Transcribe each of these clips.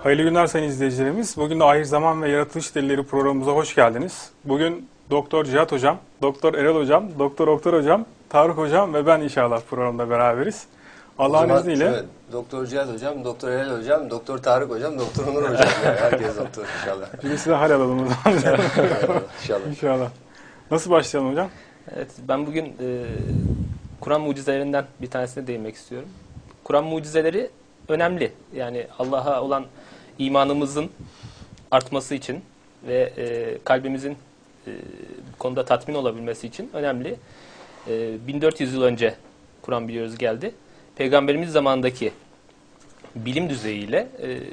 Hayırlı günler sayın izleyicilerimiz. Bugün de Ahir Zaman ve Yaratılış Delilleri programımıza hoş geldiniz. Bugün Doktor Cihat Hocam, Doktor Erol Hocam, Doktor Oktay Hocam, Tarık Hocam ve ben inşallah programda beraberiz. Allah'ın izniyle. Şöyle, Doktor Cihat Hocam, Doktor Erol Hocam, Doktor Tarık Hocam, Doktor Onur Hocam. Yani herkes doktor inşallah. Birisi de hal alalım o zaman. İnşallah. İnşallah. Nasıl başlayalım hocam? Evet, ben bugün Kur'an mucizelerinden bir tanesine değinmek istiyorum. Kur'an mucizeleri önemli. Yani Allah'a olan imanımızın artması için ve kalbimizin bu konuda tatmin olabilmesi için önemli. 1400 yıl önce Kur'an biliyoruz geldi. Peygamberimiz zamanındaki bilim düzeyiyle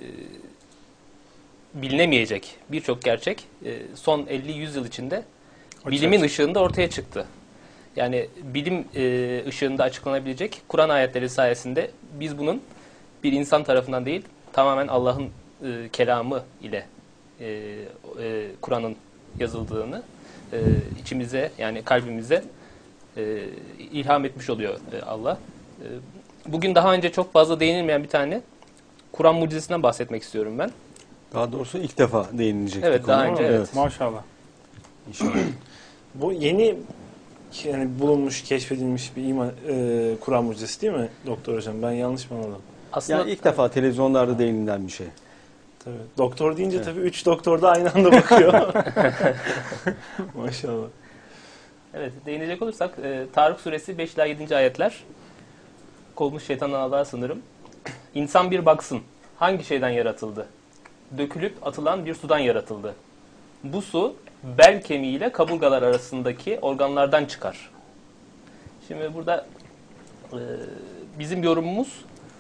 bilinemeyecek birçok gerçek son 50-100 yıl içinde bilimin ışığında ortaya çıktı. Yani bilim ışığında açıklanabilecek Kur'an ayetleri sayesinde biz bunun bir insan tarafından değil, tamamen Allah'ın kelamı ile Kur'an'ın yazıldığını içimize, yani kalbimize ilham etmiş oluyor Allah. Bugün daha önce çok fazla değinilmeyen bir tane Kur'an mucizesinden bahsetmek istiyorum ben. Daha doğrusu ilk defa değinilecek. Evet, daha önce evet. Maşallah. İnşallah. Bu yeni yani bulunmuş, keşfedilmiş bir Kur'an mucizesi değil mi Doktor Hocam? Ben yanlış mı anladım? Aslında Yani ilk defa televizyonlarda değinilen bir şey. Tabii. Doktor deyince tabii 3 doktor da aynı anda bakıyor. Maşallah. evet, değinecek olursak Tarık suresi 5 ila 7. ayetler. Kovmuş şeytandan Allah'a sınırım. İnsan bir baksın. Hangi şeyden yaratıldı? Dökülüp atılan bir sudan yaratıldı. Bu su bel kemiğiyle kaburgalar arasındaki organlardan çıkar. Şimdi burada bizim yorumumuz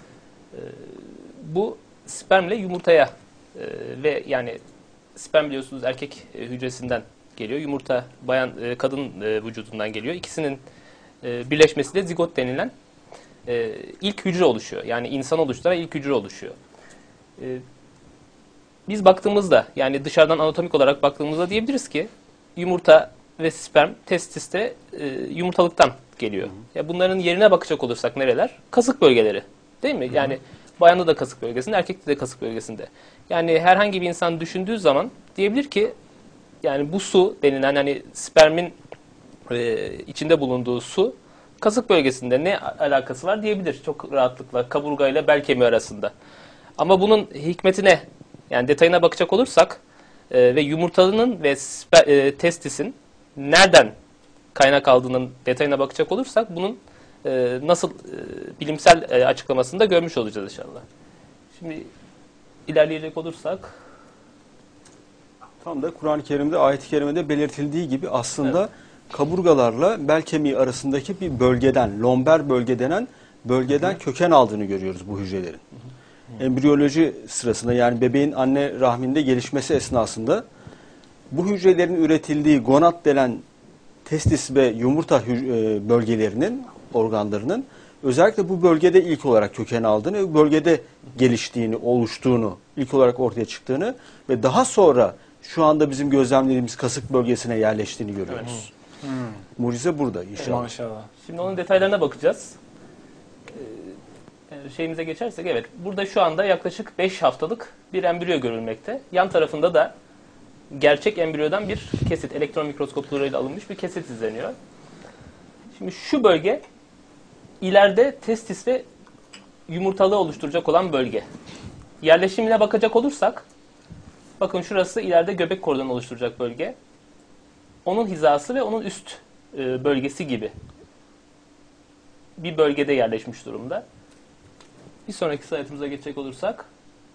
bu spermle yumurtaya ve yani sperm biliyorsunuz erkek hücresinden geliyor. Yumurta kadın vücudundan geliyor. İkisinin birleşmesiyle zigot denilen ilk hücre oluşuyor. Yani insan oluşturan ilk hücre oluşuyor. Biz baktığımızda, yani dışarıdan anatomik olarak baktığımızda diyebiliriz ki yumurta ve sperm testiste yumurtalıktan geliyor. Ya bunların yerine bakacak olursak nereler? Kasık bölgeleri. Değil mi? Yani bayanda da kasık bölgesinde, erkekte de kasık bölgesinde. Yani herhangi bir insan düşündüğü zaman diyebilir ki yani bu su denilen, hani spermin içinde bulunduğu su kasık bölgesinde ne alakası var diyebilir çok rahatlıkla kaburga ile bel kemiği arasında. Ama bunun hikmetine, yani detayına bakacak olursak ve yumurtalının ve testisin nereden kaynak aldığının detayına bakacak olursak bunun nasıl bilimsel açıklamasını da görmüş olacağız inşallah. Şimdi ilerleyecek olursak Tam da Kur'an-ı Kerim'de, ayet-i kerimede belirtildiği gibi aslında kaburgalarla bel kemiği arasındaki bir bölgeden, lomber bölge denen bölgeden köken aldığını görüyoruz bu hücrelerin. Embriyoloji sırasında, yani bebeğin anne rahminde gelişmesi esnasında bu hücrelerin üretildiği gonad denen testis ve yumurta bölgelerinin, organlarının özellikle bu bölgede ilk olarak köken aldığını ve bölgede geliştiğini, oluştuğunu, ilk olarak ortaya çıktığını ve daha sonra şu anda bizim gözlemlediğimiz kasık bölgesine yerleştiğini görüyoruz. Mucize burada inşallah. Maşallah. şimdi onun detaylarına bakacağız. Şeyimize geçersek, evet, burada şu anda yaklaşık 5 haftalık bir embriyo görülmekte. Yan tarafında da gerçek embriyodan bir kesit, elektron mikroskoplarıyla alınmış bir kesit izleniyor. Şimdi şu bölge ileride testis ve yumurtalığı oluşturacak olan bölge. Yerleşimine bakacak olursak, bakın şurası ileride göbek koridorunu oluşturacak bölge. Onun hizası ve onun üst bölgesi gibi bir bölgede yerleşmiş durumda. Bir sonraki slaytımıza geçecek olursak.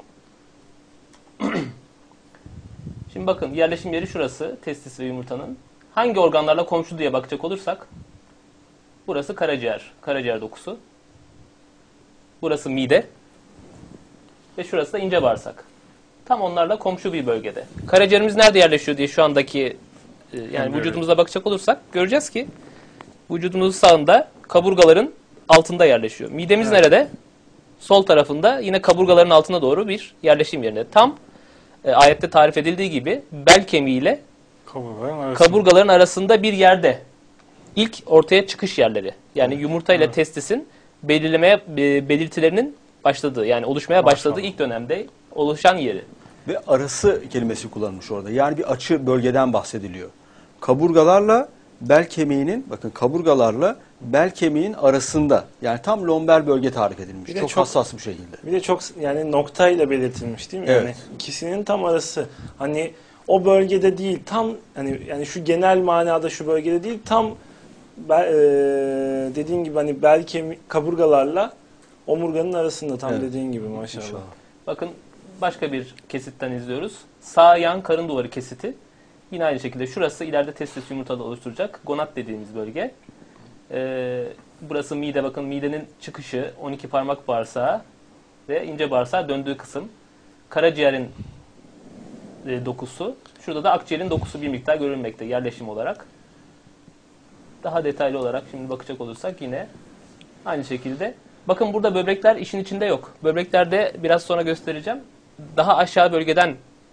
Şimdi bakın, yerleşim yeri şurası, testis ve yumurtanın. Hangi organlarla komşu diye bakacak olursak, burası karaciğer, karaciğer dokusu. Burası mide. Ve şurası da ince bağırsak. Tam onlarla komşu bir bölgede. Karaciğerimiz nerede yerleşiyor diye şu andaki yani vücudumuza bakacak olursak göreceğiz ki vücudumuzun sağında kaburgaların altında yerleşiyor. Midemiz nerede? Sol tarafında, yine kaburgaların altına doğru bir yerleşim yerine. Tam ayette tarif edildiği gibi bel kemiği ile kaburgaların arasında bir yerde. İlk ortaya çıkış yerleri. Yani yumurta ile testisin belirtilerinin başladığı, yani oluşmaya başladığı ilk dönemde oluşan yeri. Ve arası kelimesi kullanılmış orada. Yani bir açı bölgeden bahsediliyor. Kaburgalarla bel kemiğinin, bakın kaburgalarla bel kemiğin arasında, yani tam lomber bölge tarif edilmiş. Bir de Çok çok- hassas bir şekilde. Bir de çok yani noktayla belirtilmiş değil mi? Evet. Yani ikisinin tam arası. Hani o bölgede değil, tam hani yani şu genel manada şu bölgede değil, tam dediğin gibi hani bel kemik kaburgalarla omurganın arasında tam Evet. dediğin gibi maşallah. İnşallah. Bakın başka bir kesitten izliyoruz. Sağ yan karın duvarı kesiti. Yine aynı şekilde şurası ileride testis yumurtalığı oluşturacak. Gonat dediğimiz bölge. Burası mide, bakın midenin çıkışı, 12 parmak bağırsağı ve ince bağırsağı döndüğü kısım. Karaciğerin dokusu. Şurada da akciğerin dokusu bir miktar görülmekte yerleşim olarak. Daha detaylı olarak şimdi bakacak olursak yine aynı şekilde. Bakın burada böbrekler işin içinde yok. Böbreklerde biraz sonra göstereceğim. Daha aşağı bölgeden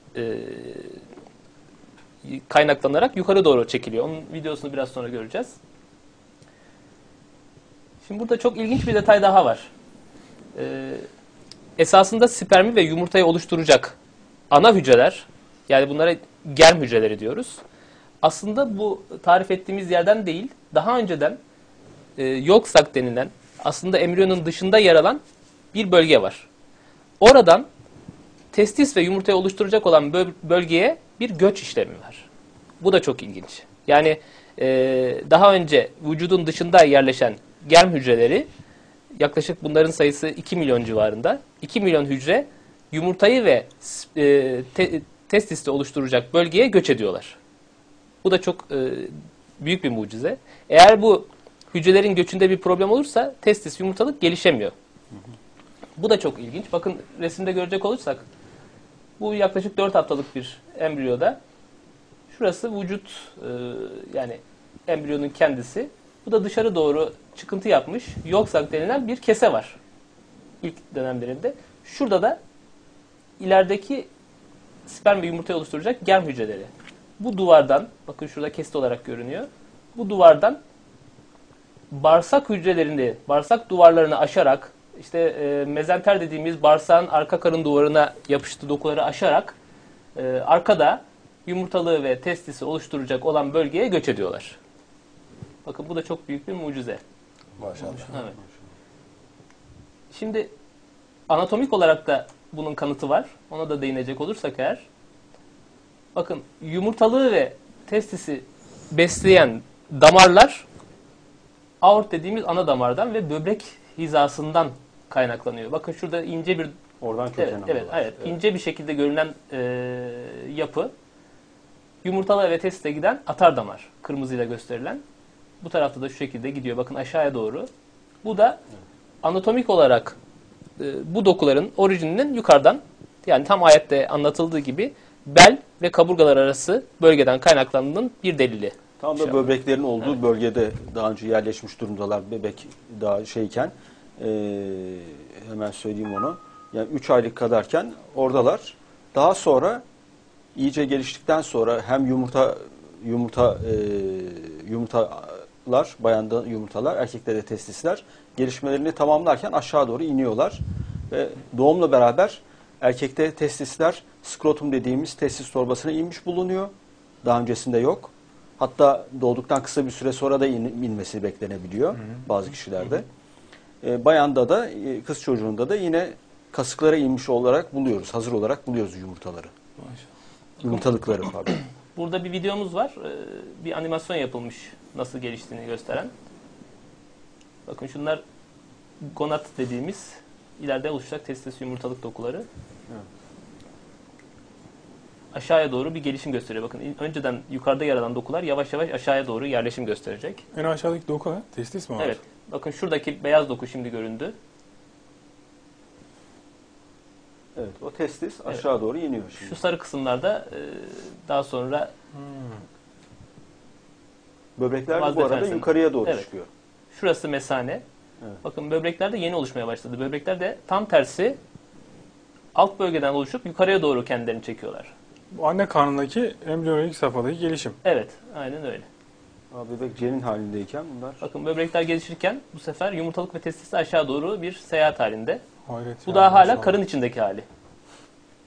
kaynaklanarak yukarı doğru çekiliyor. Onun videosunu biraz sonra göreceğiz. Şimdi burada çok ilginç bir detay daha var. Esasında spermi ve yumurtayı oluşturacak ana hücreler, yani bunlara germ hücreleri diyoruz. Aslında bu tarif ettiğimiz yerden değil, daha önceden yolk sac denilen, aslında embriyonun dışında yer alan bir bölge var. Oradan testis ve yumurtayı oluşturacak olan bölgeye bir göç işlemi var. Bu da çok ilginç. Yani daha önce vücudun dışında yerleşen germ hücreleri, yaklaşık bunların sayısı 2 milyon civarında. 2 milyon hücre yumurtayı ve testisi oluşturacak bölgeye göç ediyorlar. Bu da çok büyük bir mucize. Eğer bu hücrelerin göçünde bir problem olursa testis, yumurtalık gelişemiyor. Bu da çok ilginç. Bakın resimde görecek olursak bu yaklaşık 4 haftalık bir embriyoda. Şurası vücut, yani embriyonun kendisi. Bu da dışarı doğru çıkıntı yapmış yolk sac denilen bir kese var ilk dönemlerinde. Şurada da ilerideki sperm ve yumurtayı oluşturacak germ hücreleri. Bu duvardan, bakın şurada kesit olarak görünüyor. Bu duvardan bağırsak hücrelerini, bağırsak duvarlarını aşarak, işte mezenter dediğimiz bağırsağın arka karın duvarına yapıştığı dokuları aşarak arkada yumurtalığı ve testisi oluşturacak olan bölgeye göç ediyorlar. Bakın bu da çok büyük bir mucize. Maşallah. Evet. Şimdi anatomik olarak da bunun kanıtı var. Ona da değinecek olursak eğer. Bakın yumurtalığı ve testisi besleyen damarlar aort dediğimiz ana damardan ve böbrek hizasından kaynaklanıyor. Bakın şurada ince bir Oradan köken evet, ince bir şekilde görünen yapı. Yumurtalığa ve testise giden atar damar. Kırmızıyla gösterilen. Bu tarafta da şu şekilde gidiyor. Bakın aşağıya doğru. Bu da anatomik olarak bu dokuların orijininin yukarıdan, yani tam ayette anlatıldığı gibi bel ve kaburgalar arası bölgeden kaynaklandığının bir delili. Tam da böbreklerin olduğu bölgede daha önce yerleşmiş durumdalar. Bebek daha şeyken, hemen söyleyeyim onu. Yani 3 aylık kadarken oradalar. Daha sonra iyice geliştikten sonra hem yumurtalar, bayanda yumurtalar, erkekte de testisler gelişmelerini tamamlarken aşağı doğru iniyorlar. Ve doğumla beraber erkekte testisler skrotum dediğimiz testis torbasına inmiş bulunuyor. Daha öncesinde yok. Hatta doğduktan kısa bir süre sonra da inmesi beklenebiliyor bazı kişilerde. Bayanda da, kız çocuğunda da yine kasıklara inmiş olarak buluyoruz. Hazır olarak buluyoruz yumurtaları. Yumurtalıkları pardon. Burada bir videomuz var. Bir animasyon yapılmış nasıl geliştiğini gösteren. Bakın şunlar gonat dediğimiz ileride oluşacak testis yumurtalık dokuları. Evet. Aşağıya doğru bir gelişim gösteriyor. Bakın önceden yukarıda yer alan dokular yavaş yavaş aşağıya doğru yerleşim gösterecek. En aşağıdaki doku ne? Testis mi var? Evet. Bakın şuradaki beyaz doku şimdi göründü. Evet, o testis aşağı doğru iniyor şimdi. Şu sarı kısımlarda daha sonra Böbrekler de Vaz bu arada defensin. yukarıya doğru Evet. çıkıyor. şurası mesane. Evet. Bakın böbrekler de yeni oluşmaya başladı. Böbrekler de tam tersi alt bölgeden oluşup yukarıya doğru kendilerini çekiyorlar. Bu anne karnındaki embriyonik safhadaki gelişim. Evet, aynen öyle. Bebek cenin halindeyken bunlar. Bakın böbrekler gelişirken bu sefer yumurtalık ve testisi aşağı doğru bir seyahat halinde. Hayret Bu ya, daha hala maşallah. karın içindeki hali.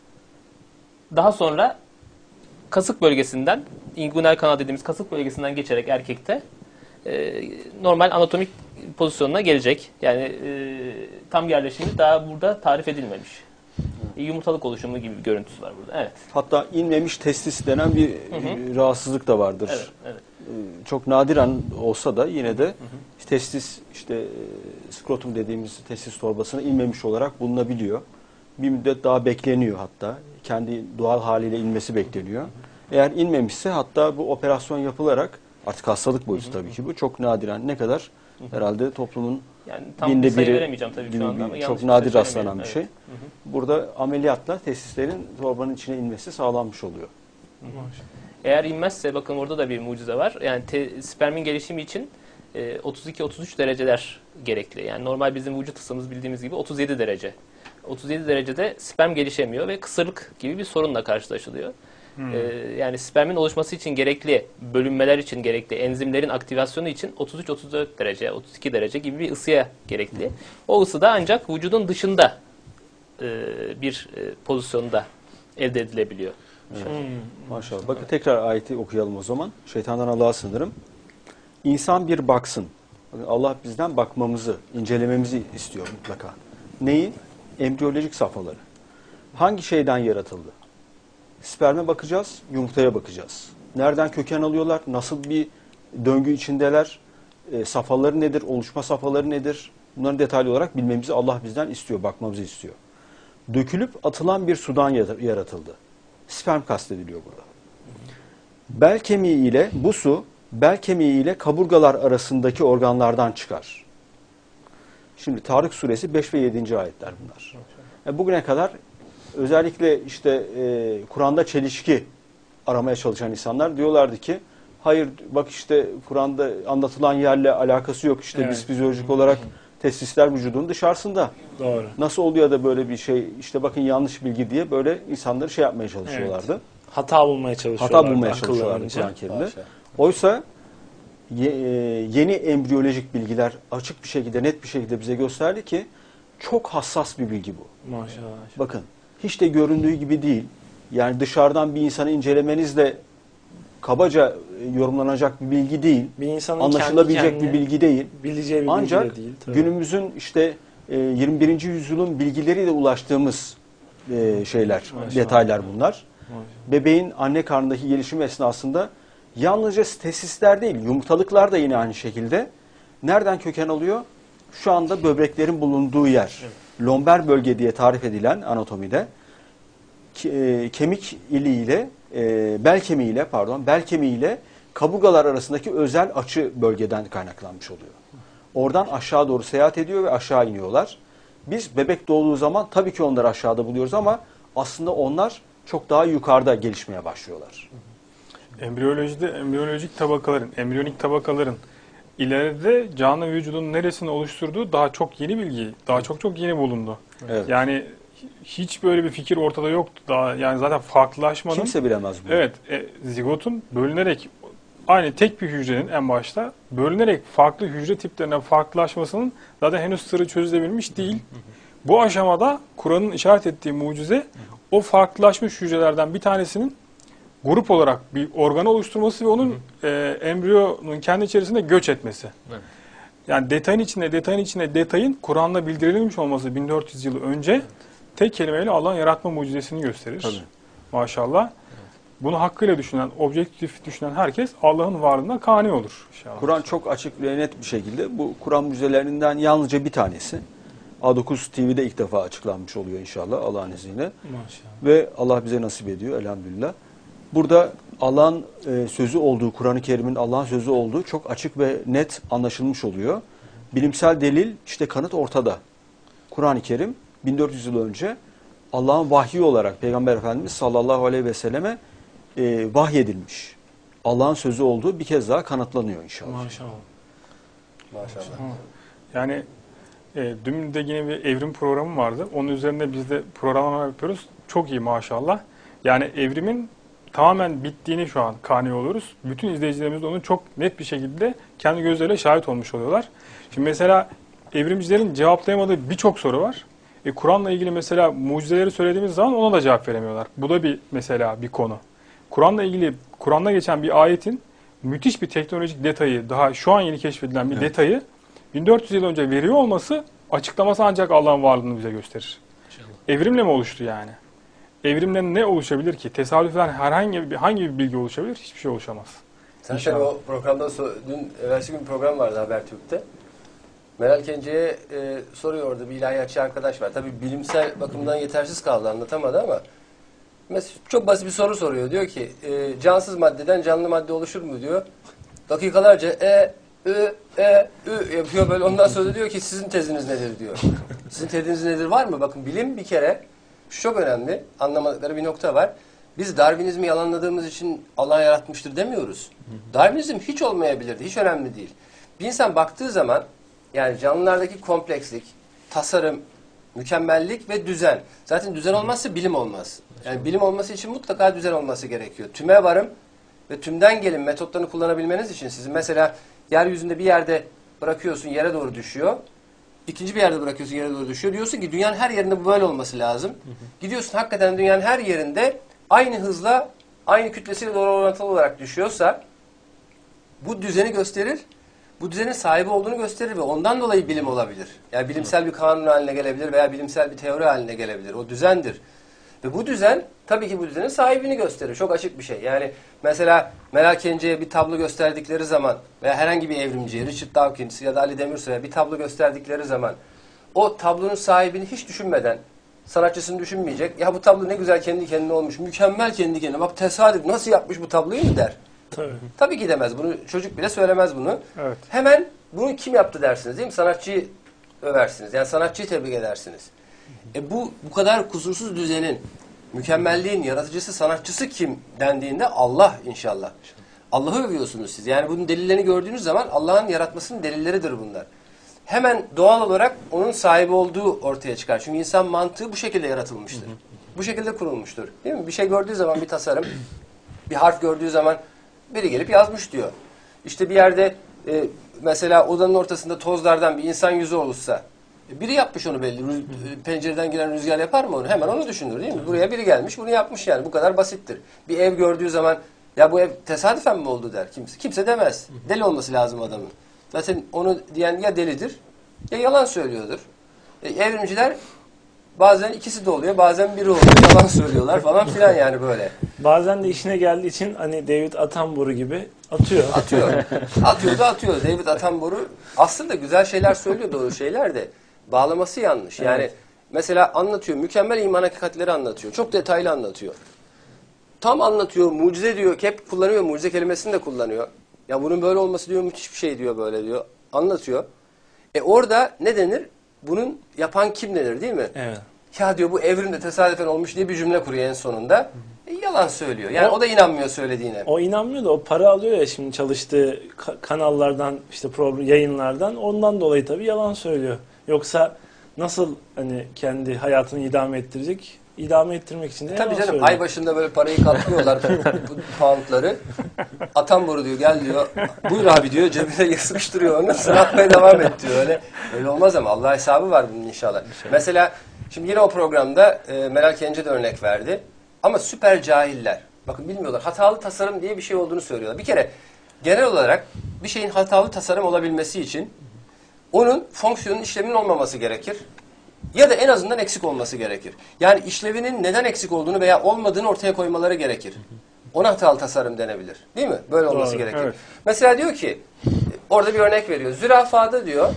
Daha sonra kasık bölgesinden, inguinal kanal dediğimiz kasık bölgesinden geçerek erkekte normal anatomik pozisyonuna gelecek. Yani tam yerleşimi daha burada tarif edilmemiş. Yumurtalık oluşumu gibi bir görüntüsü var burada. Evet. Hatta inmemiş testis denen bir rahatsızlık da vardır. Evet, evet. Çok nadiren olsa da yine de testis skrotum dediğimiz testis torbasına inmemiş olarak bulunabiliyor. Bir müddet daha bekleniyor hatta. Kendi doğal haliyle inmesi bekleniyor. Eğer inmemişse hatta bu operasyon yapılarak artık hastalık boyutu tabii ki bu. Çok nadiren ne kadar herhalde toplumun Yani tam binde sayı biri veremeyeceğim tabii gibi şu anda ama çok yanlış nadir bir şey rastlanan bir şey. söylemeyelim. Burada ameliyatla testislerin torbanın içine inmesi sağlanmış oluyor. Eğer inmezse bakın orada da bir mucize var. Yani spermin gelişimi için 32-33 dereceler gerekli. Yani normal bizim vücut ısımız bildiğimiz gibi 37 derece. 37 derecede sperm gelişemiyor ve kısırlık gibi bir sorunla karşılaşılıyor. Yani spermin oluşması için gerekli, bölünmeler için gerekli, enzimlerin aktivasyonu için 33-34 derece, 32 derece gibi bir ısıya gerekli. O ısı da ancak vücudun dışında bir pozisyonda elde edilebiliyor. Maşallah. Bakın tekrar ayeti okuyalım o zaman. Şeytandan Allah'a sığınırım. İnsan bir baksın. Bakın Allah bizden bakmamızı, incelememizi istiyor mutlaka. Neyi? Embriyolojik safhaları. Hangi şeyden yaratıldı? Sperme bakacağız, yumurtaya bakacağız. Nereden köken alıyorlar? Nasıl bir döngü içindeler? Safhaları nedir? Oluşma safhaları nedir? Bunları detaylı olarak bilmemizi Allah bizden istiyor, bakmamızı istiyor. Dökülüp atılan bir sudan yaratıldı. Sperm kastediliyor burada. Bel kemiği ile bu su, bel kemiği ile kaburgalar arasındaki organlardan çıkar. Şimdi Tarık suresi 5 ve 7. ayetler bunlar. Bugüne kadar özellikle Kur'an'da çelişki aramaya çalışan insanlar diyorlardı ki hayır bak Kur'an'da anlatılan yerle alakası yok. Evet. Biz fizyolojik olarak testisler vücudun dışarısında. Doğru. Nasıl oluyor da böyle bir şey bakın yanlış bilgi diye böyle insanları yapmaya çalışıyorlardı. Evet. Hata bulmaya çalışıyorlardı. Hata bulmaya çalışıyorlardı akıllarınca. Kur'an-ı Kerim'de. Haşa. Oysa yeni embriyolojik bilgiler açık bir şekilde, net bir şekilde bize gösterdi ki çok hassas bir bilgi bu. Maşallah. Bakın hiç de göründüğü gibi değil. Yani dışarıdan bir insanı incelemenizle kabaca yorumlanacak bir bilgi değil. Bir insanın Anlaşılabilecek kendi bir kendine bilgi değil. bileceği bir bilgi Ancak de değil. Tabii. günümüzün 21. yüzyılın bilgileriyle ulaştığımız Maşallah. detaylar bunlar. Maşallah. Bebeğin anne karnındaki gelişim esnasında yalnızca testisler değil, yumurtalıklar da yine aynı şekilde. Nereden köken alıyor? Şu anda böbreklerin bulunduğu yer. Evet. Lomber bölge diye tarif edilen anatomide kemik iliğiyle, bel kemiğiyle kaburgalar arasındaki özel açı bölgeden kaynaklanmış oluyor. Oradan aşağı doğru seyahat ediyor ve aşağı iniyorlar. Biz bebek doğduğu zaman tabii ki onları aşağıda buluyoruz ama aslında onlar çok daha yukarıda gelişmeye başlıyorlar. Embriyolojide embriyonik tabakaların ileride canlı vücudun neresini oluşturduğu daha çok yeni bilgi, daha çok yeni bulundu. Evet. Yani hiç böyle bir fikir ortada yoktu. Daha yani zaten farklılaşmanın Kimse bilemez bunu. evet, zigotun bölünerek aynı tek bir hücrenin en başta bölünerek farklı hücre tiplerine farklılaşmasının zaten henüz sırrı çözülebilmiş değil. Bu aşamada Kur'an'ın işaret ettiği mucize o farklılaşmış hücrelerden bir tanesinin grup olarak bir organ oluşturması ve onun embriyonun kendi içerisinde göç etmesi. Evet. Yani detayın Kur'an'da bildirilmiş olması 1400 yıl önce tek kelimeyle Allah'ın yaratma mucizesini gösterir. Tabii. Maşallah. Bunu hakkıyla düşünen, objektif düşünen herkes Allah'ın varlığına kani olur. İnşallah. Kur'an çok açık ve net bir şekilde bu Kur'an mucizelerinden yalnızca bir tanesi. A9 TV'de ilk defa açıklanmış oluyor inşallah Allah'ın izniyle. Maşallah. Ve Allah bize nasip ediyor elhamdülillah. Burada Allah'ın sözü olduğu, Kur'an-ı Kerim'in Allah'ın sözü olduğu çok açık ve net anlaşılmış oluyor. Bilimsel delil, kanıt ortada. Kur'an-ı Kerim 1400 yıl önce Allah'ın vahyi olarak Peygamber Efendimiz sallallahu aleyhi ve selleme vahyedilmiş. Allah'ın sözü olduğu bir kez daha kanıtlanıyor inşallah. Maşallah. Maşallah. Yani dün de yine bir evrim programı vardı. Onun üzerinde biz de programlama yapıyoruz. Çok iyi maşallah. Yani evrimin tamamen bittiğini şu an kani oluyoruz. Bütün izleyicilerimiz de onu çok net bir şekilde kendi gözleriyle şahit olmuş oluyorlar. Şimdi mesela evrimcilerin cevaplayamadığı birçok soru var. Kur'an'la ilgili mesela mucizeleri söylediğimiz zaman ona da cevap veremiyorlar. Bu da mesela bir konu. Kur'an'la ilgili, Kur'an'da geçen bir ayetin müthiş bir teknolojik detayı, daha şu an yeni keşfedilen bir detayı 1400 yıl önce veriyor olması, açıklaması ancak Allah'ın varlığını bize gösterir. Evrimle mi oluştu yani? Evrimle ne oluşabilir ki? Tesadüfen hangi bir bilgi oluşabilir? Hiçbir şey oluşamaz. Sen o programda dün evvelsi gün bir program vardı Habertürk'te. Meral Kence'ye soruyor, orada bir ilahiyatçı arkadaş var. Tabii bilimsel bakımdan yetersiz kaldı, anlatamadı ama mesela çok basit bir soru soruyor. Diyor ki cansız maddeden canlı madde oluşur mu diyor. Dakikalarca yapıyor böyle. Ondan sonra diyor ki sizin teziniz nedir diyor. Sizin teziniz nedir var mı? Bakın bilim bir kere şu çok önemli. Anlamadıkları bir nokta var. Biz Darwinizmi yalanladığımız için Allah yaratmıştır demiyoruz. Darwinizm hiç olmayabilirdi. Hiç önemli değil. Bir insan baktığı zaman yani canlılardaki komplekslik, tasarım, mükemmellik ve düzen. Zaten düzen olmazsa bilim olmaz. Yani bilim olması için mutlaka düzen olması gerekiyor. Tüme varım ve tümden gelin metotlarını kullanabilmeniz için sizin mesela yeryüzünde bir yerde bırakıyorsun, yere doğru düşüyor. İkinci bir yerde bırakıyorsun, yere doğru düşüyor. Diyorsun ki dünyanın her yerinde bu böyle olması lazım. Gidiyorsun hakikaten dünyanın her yerinde aynı hızla, aynı kütlesiyle doğru orantılı olarak düşüyorsa bu düzeni gösterir. Bu düzenin sahibi olduğunu gösterir ve ondan dolayı bilim olabilir. Yani bilimsel bir kanun haline gelebilir veya bilimsel bir teori haline gelebilir. O düzendir. Ve bu düzen tabii ki bu düzenin sahibini gösterir. Çok açık bir şey. Yani mesela Meral Kence'ye bir tablo gösterdikleri zaman veya herhangi bir evrimciye, Richard Dawkins ya da Ali Demirsoy'a bir tablo gösterdikleri zaman o tablonun sahibini hiç düşünmeden, sanatçısını düşünmeyecek. Ya bu tablo ne güzel kendi kendine olmuş, mükemmel kendi kendine. Bak tesadüf nasıl yapmış bu tabloyu mu der. Tabii ki demez. Bunu çocuk bile söylemez bunu. Evet. Hemen bunu kim yaptı dersiniz değil mi? Sanatçıyı översiniz. Yani sanatçıyı tebrik edersiniz. Bu kadar kusursuz düzenin, mükemmelliğin yaratıcısı, sanatçısı kim dendiğinde Allah inşallah. Allah'ı övüyorsunuz siz. Yani bunun delillerini gördüğünüz zaman Allah'ın yaratmasının delilleridir bunlar. Hemen doğal olarak onun sahibi olduğu ortaya çıkar. Çünkü insan mantığı bu şekilde yaratılmıştır. Bu şekilde kurulmuştur. Değil mi? Bir şey gördüğü zaman bir tasarım, bir harf gördüğü zaman biri gelip yazmış diyor. İşte bir yerde mesela odanın ortasında tozlardan bir insan yüzü oluşsa biri yapmış onu belli. Pencereden giren rüzgar yapar mı onu? Hemen onu düşünür değil mi? Buraya biri gelmiş bunu yapmış yani. Bu kadar basittir. Bir ev gördüğü zaman ya bu ev tesadüfen mi oldu der kimse. Kimse demez. Deli olması lazım adamın. Zaten onu diyen ya delidir ya yalan söylüyordur. Evrimciler bazen ikisi de oluyor, bazen biri oluyor. Yalan söylüyorlar falan filan yani böyle. Bazen de işine geldiği için hani David Attenborough gibi atıyor. Atıyor. David Attenborough aslında güzel şeyler söylüyor, doğru şeyler de bağlaması yanlış. Yani evet. Mesela anlatıyor, mükemmel iman hakikatleri anlatıyor. Çok detaylı anlatıyor. Tam anlatıyor, mucize diyor, hep kullanıyor, mucize kelimesini de kullanıyor. Ya bunun böyle olması diyor, müthiş bir şey diyor böyle diyor. Anlatıyor. Orada ne denir? Bunun yapan kim denir değil mi? Evet. Ya diyor bu evrimde tesadüfen olmuş diye bir cümle kuruyor en sonunda. Yalan söylüyor. Yani o da inanmıyor söylediğine. O inanmıyor da o para alıyor ya şimdi çalıştığı kanallardan, işte program yayınlardan. Ondan dolayı tabii yalan söylüyor. Yoksa nasıl hani kendi hayatını idame ettirecek? İdame ettirmek için de yalan tabii canım söylüyor. ay başında böyle parayı katlıyorlar bu poundları. Attenborough diyor gel diyor. Buyur abi diyor cebine sıkıştırıyor onu. Sıra atmaya devam et diyor. Öyle olmaz ama Allah hesabı var bunun inşallah. Mesela şimdi yine o programda Meral Kence de örnek verdi. Ama süper cahiller. Bakın bilmiyorlar. Hatalı tasarım diye bir şey olduğunu söylüyorlar. Bir kere genel olarak bir şeyin hatalı tasarım olabilmesi için onun fonksiyonun işlevinin olmaması gerekir. Ya da en azından eksik olması gerekir. Yani işlevinin neden eksik olduğunu veya olmadığını ortaya koymaları gerekir. Ona hatalı tasarım denebilir. Değil mi? Böyle olması gerekir. Evet. Mesela diyor ki orada bir örnek veriyor. Zürafada diyor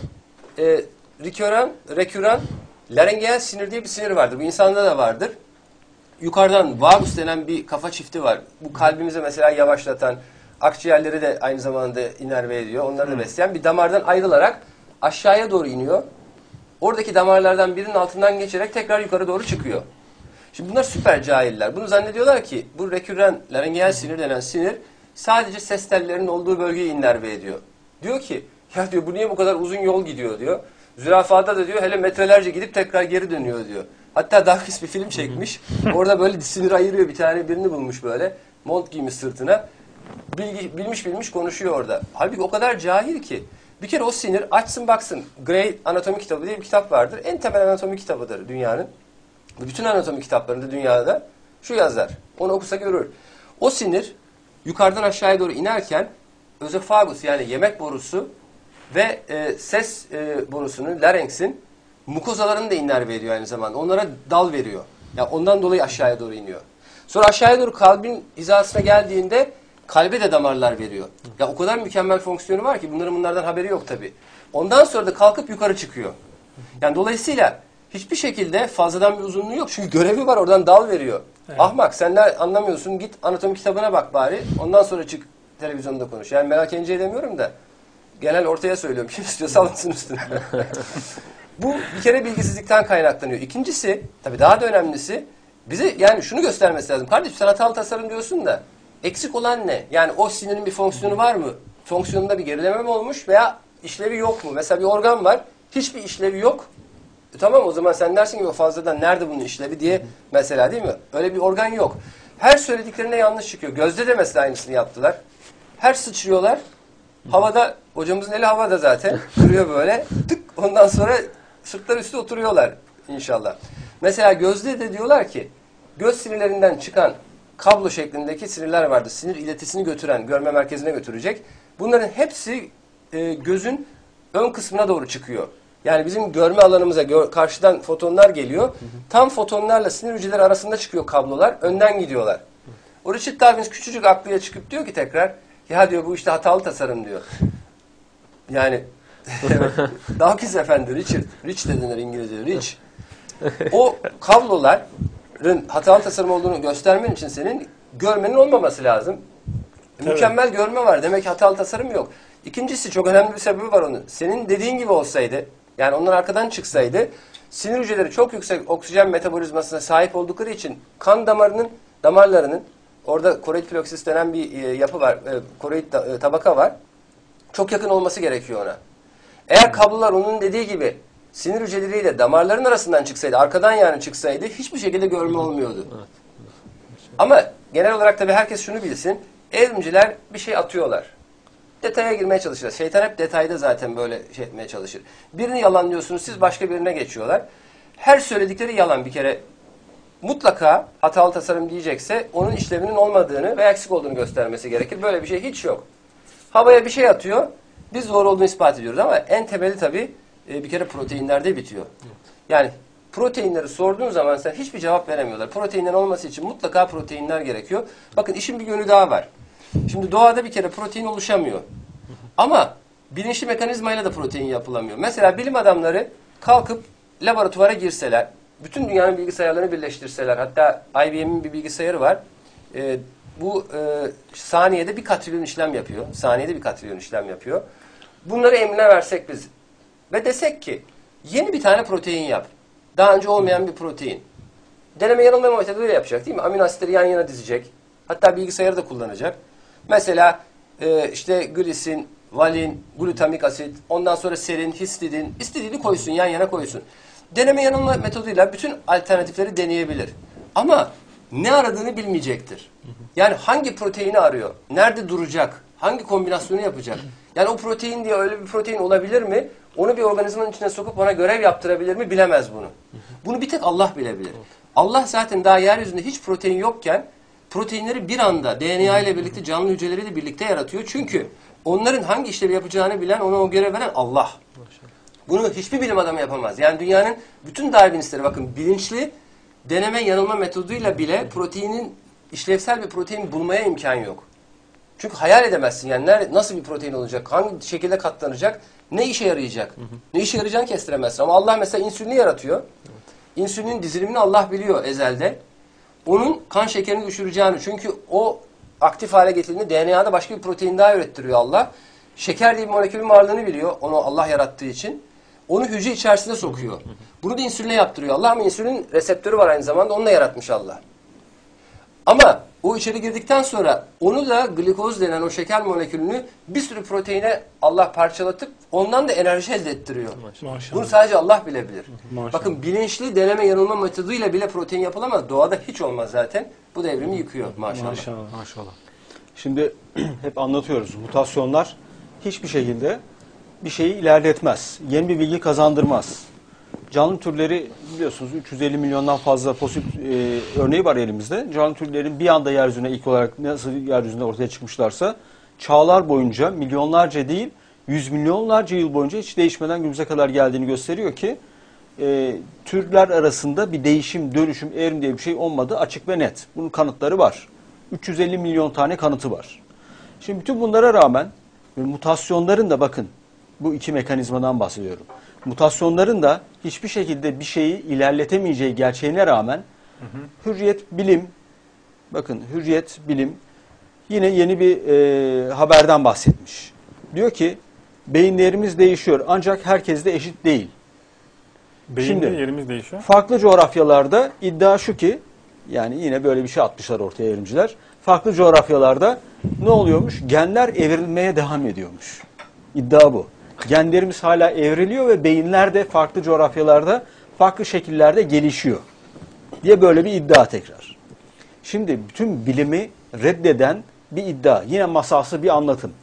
reküran larengeal sinir diye bir sinir vardır. Bu insanda da vardır. Yukarıdan vagus denen bir kafa çifti var. Bu kalbimizi mesela yavaşlatan, akciğerleri de aynı zamanda inerve ediyor. Onları da besleyen bir damardan ayrılarak aşağıya doğru iniyor. Oradaki damarlardan birinin altından geçerek tekrar yukarı doğru çıkıyor. Şimdi bunlar süper cahiller. Bunu zannediyorlar ki bu rekürren larengeal sinir denen sinir sadece ses tellerinin olduğu bölgeyi inerve ediyor. Diyor ki ya diyor bu niye bu kadar uzun yol gidiyor diyor. Zürafada da diyor hele metrelerce gidip tekrar geri dönüyor diyor. Hatta Dawkins bir film çekmiş. Orada böyle sinir ayırıyor birini bulmuş böyle. Mont giymiş sırtına. Bilmiş konuşuyor orada. Halbuki o kadar cahil ki. Bir kere o sinir açsın baksın. Gray Anatomi kitabı diye bir kitap vardır. En temel anatomi kitabıdır dünyanın. Bütün anatomi kitaplarında dünyada şu yazar. Onu okusa görür. O sinir yukarıdan aşağıya doğru inerken özofagus yani yemek borusu ve ses borusunun, larynx'in mukozalarını da innerve ediyor aynı zamanda. Onlara dal veriyor. Yani ondan dolayı aşağıya doğru iniyor. Sonra aşağıya doğru kalbin hizasına geldiğinde kalbe de damarlar veriyor. Ya o kadar mükemmel fonksiyonu var ki bunlardan haberi yok tabii. Ondan sonra da kalkıp yukarı çıkıyor. Yani dolayısıyla hiçbir şekilde fazladan bir uzunluğu yok. Çünkü görevi var, oradan dal veriyor. Evet. Ahmak, sen de anlamıyorsun, git anatomi kitabına bak bari. Ondan sonra çık televizyonda konuş. Yani merak edince demiyorum da genel ortaya söylüyorum. Kim istiyorsa alınsın üstüne. Bu bir kere bilgisizlikten kaynaklanıyor. İkincisi, tabii daha da önemlisi, bize yani şunu göstermesi lazım. Kardeşim sen hatalı tasarım diyorsun da eksik olan ne? Yani o sinirin bir fonksiyonu var mı? Fonksiyonunda bir gerileme mi olmuş veya işlevi yok mu? Mesela bir organ var, hiçbir işlevi yok. Tamam, o zaman sen dersin ki o fazladan nerede bunun işlevi diye mesela, değil mi? Öyle bir organ yok. Her söylediklerine yanlış çıkıyor. Gözde de mesela aynısını yaptılar. Her sıçrıyorlar. Havada, hocamızın eli havada zaten. Duruyor böyle. Tık, ondan sonra sırtları üstü oturuyorlar inşallah. Mesela gözde de diyorlar ki göz sinirlerinden çıkan kablo şeklindeki sinirler vardı. Sinir iletisini götüren, görme merkezine götürecek. Bunların hepsi gözün ön kısmına doğru çıkıyor. Yani bizim görme alanımıza karşıdan fotonlar geliyor. Tam fotonlarla sinir hücreleri arasında çıkıyor kablolar. Önden gidiyorlar. O Richard Dawkins küçücük aklıya çıkıp diyor ki tekrar, ya diyor bu işte hatalı tasarım diyor. Yani Dawkins efendi, Richard. Rich de denir İngilizce. Rich. O kabloların hatalı tasarım olduğunu göstermen için senin görmenin olmaması lazım. Mükemmel görme var. Demek ki hatalı tasarım yok. İkincisi, çok önemli bir sebebi var onun. Senin dediğin gibi olsaydı, yani onlar arkadan çıksaydı, sinir hücreleri çok yüksek oksijen metabolizmasına sahip oldukları için kan damarlarının, orada koroid plexus denen bir yapı var, koroid tabaka var. Çok yakın olması gerekiyor ona. Eğer kablolar onun dediği gibi sinir hücreleriyle damarların arasından çıksaydı, arkadan yani çıksaydı, hiçbir şekilde görme olmuyordu. Ama genel olarak tabii herkes şunu bilsin, evrimciler bir şey atıyorlar. Detaya girmeye çalışırlar. Şeytan hep detayda zaten böyle şey etmeye çalışır. Birini yalanlıyorsunuz, siz başka birine geçiyorlar. Her söyledikleri yalan bir kere. Mutlaka hatalı tasarım diyecekse onun işlevinin olmadığını ve eksik olduğunu göstermesi gerekir. Böyle bir şey hiç yok. Havaya bir şey atıyor, biz doğru olduğunu ispat ediyoruz ama en temeli tabii bir kere proteinlerde bitiyor. Yani proteinleri sorduğun zaman sen hiçbir cevap veremiyorlar. Proteinlerin olması için mutlaka proteinler gerekiyor. Bakın işin bir yönü daha var. Şimdi doğada bir kere protein oluşamıyor. Ama bilinçli mekanizmayla da protein yapılamıyor. Mesela bilim adamları kalkıp laboratuvara girseler, bütün dünyanın bilgisayarlarını birleştirseler, hatta IBM'in bir bilgisayarı var. Bu saniyede 1 katrilyon işlem yapıyor. Saniyede 1 katrilyon işlem yapıyor. Bunları emrine versek biz ve desek ki yeni bir tane protein yap. Daha önce olmayan bir protein. Deneme yanılma metoduyla yapacak, değil mi? Amino asitleri yan yana dizecek. Hatta bilgisayarı da kullanacak. Mesela işte glisin, valin, glutamik asit, ondan sonra serin, histidin, istediğini koysun, yan yana koysun. Deneme yanılma metoduyla bütün alternatifleri deneyebilir. Ama ne aradığını bilmeyecektir. Yani hangi proteini arıyor, nerede duracak, hangi kombinasyonu yapacak. Yani o protein diye öyle bir protein olabilir mi? Onu bir organizmanın içine sokup ona görev yaptırabilir mi? Bilemez bunu. Bunu bir tek Allah bilebilir. Allah zaten daha yeryüzünde hiç protein yokken proteinleri bir anda DNA ile birlikte, canlı hücreleriyle birlikte yaratıyor. Çünkü onların hangi işlevi yapacağını bilen, ona o görev veren Allah. Bunu hiçbir bilim adamı yapamaz. Yani dünyanın bütün Darwinistleri, bakın, bilinçli deneme yanılma metoduyla bile proteinin, işlevsel bir protein bulmaya imkan yok. Çünkü hayal edemezsin. Yani nasıl bir protein olacak, hangi şekilde katlanacak, ne işe yarayacak. Ne işe yarayacağını kestiremezsin. Ama Allah mesela insülini yaratıyor. İnsülinin dizilimini Allah biliyor ezelde. Onun kan şekerini düşüreceğini, çünkü o aktif hale getirdiğinde DNA'da başka bir protein daha ürettiriyor Allah. Şeker diye bir molekülün varlığını biliyor, onu Allah yarattığı için. Onu hücre içerisine sokuyor. Bunu da insüline yaptırıyor Allah, ama insülin reseptörü var aynı zamanda, onu da yaratmış Allah. Ama o içeri girdikten sonra onu da glikoz denen o şeker molekülünü bir sürü proteine Allah parçalatıp ondan da enerji elde ettiriyor. Maşallah. Bunu sadece Allah bilebilir. Maşallah. Bakın, bilinçli deneme yanılma metoduyla bile protein yapılamaz. Doğada hiç olmaz zaten. Bu da evrimi yıkıyor maşallah. Maşallah. Şimdi hep anlatıyoruz. Mutasyonlar hiçbir şekilde bir şeyi ilerletmez. Yeni bir bilgi kazandırmaz. Canlı türleri biliyorsunuz 350 milyondan fazla fosil örneği var elimizde. Canlı türlerin bir anda yeryüzüne ilk olarak nasıl yeryüzünde ortaya çıkmışlarsa çağlar boyunca milyonlarca değil 100 milyonlarca yıl boyunca hiç değişmeden günümüze kadar geldiğini gösteriyor ki türler arasında bir değişim, dönüşüm, evrim diye bir şey olmadığı açık ve net. Bunun kanıtları var. 350 milyon tane kanıtı var. Şimdi bütün bunlara rağmen mutasyonların da bakın bu iki mekanizmadan bahsediyorum. Mutasyonların da hiçbir şekilde bir şeyi ilerletemeyeceği gerçeğine rağmen Hürriyet Bilim, bakın Hürriyet Bilim yine yeni bir haberden bahsetmiş. Diyor ki beyinlerimiz değişiyor ancak herkes de eşit değil. Beyinde Şimdi, yerimiz değişiyor. Farklı coğrafyalarda iddia şu ki, yani yine böyle bir şey atmışlar ortaya evrimciler. Farklı coğrafyalarda ne oluyormuş? Genler evrilmeye devam ediyormuş. İddia bu. Genlerimiz hala evriliyor ve beyinler de farklı coğrafyalarda, farklı şekillerde gelişiyor diye böyle bir iddia tekrar. Şimdi bütün bilimi reddeden bir iddia. Yine masalsı bir anlatım.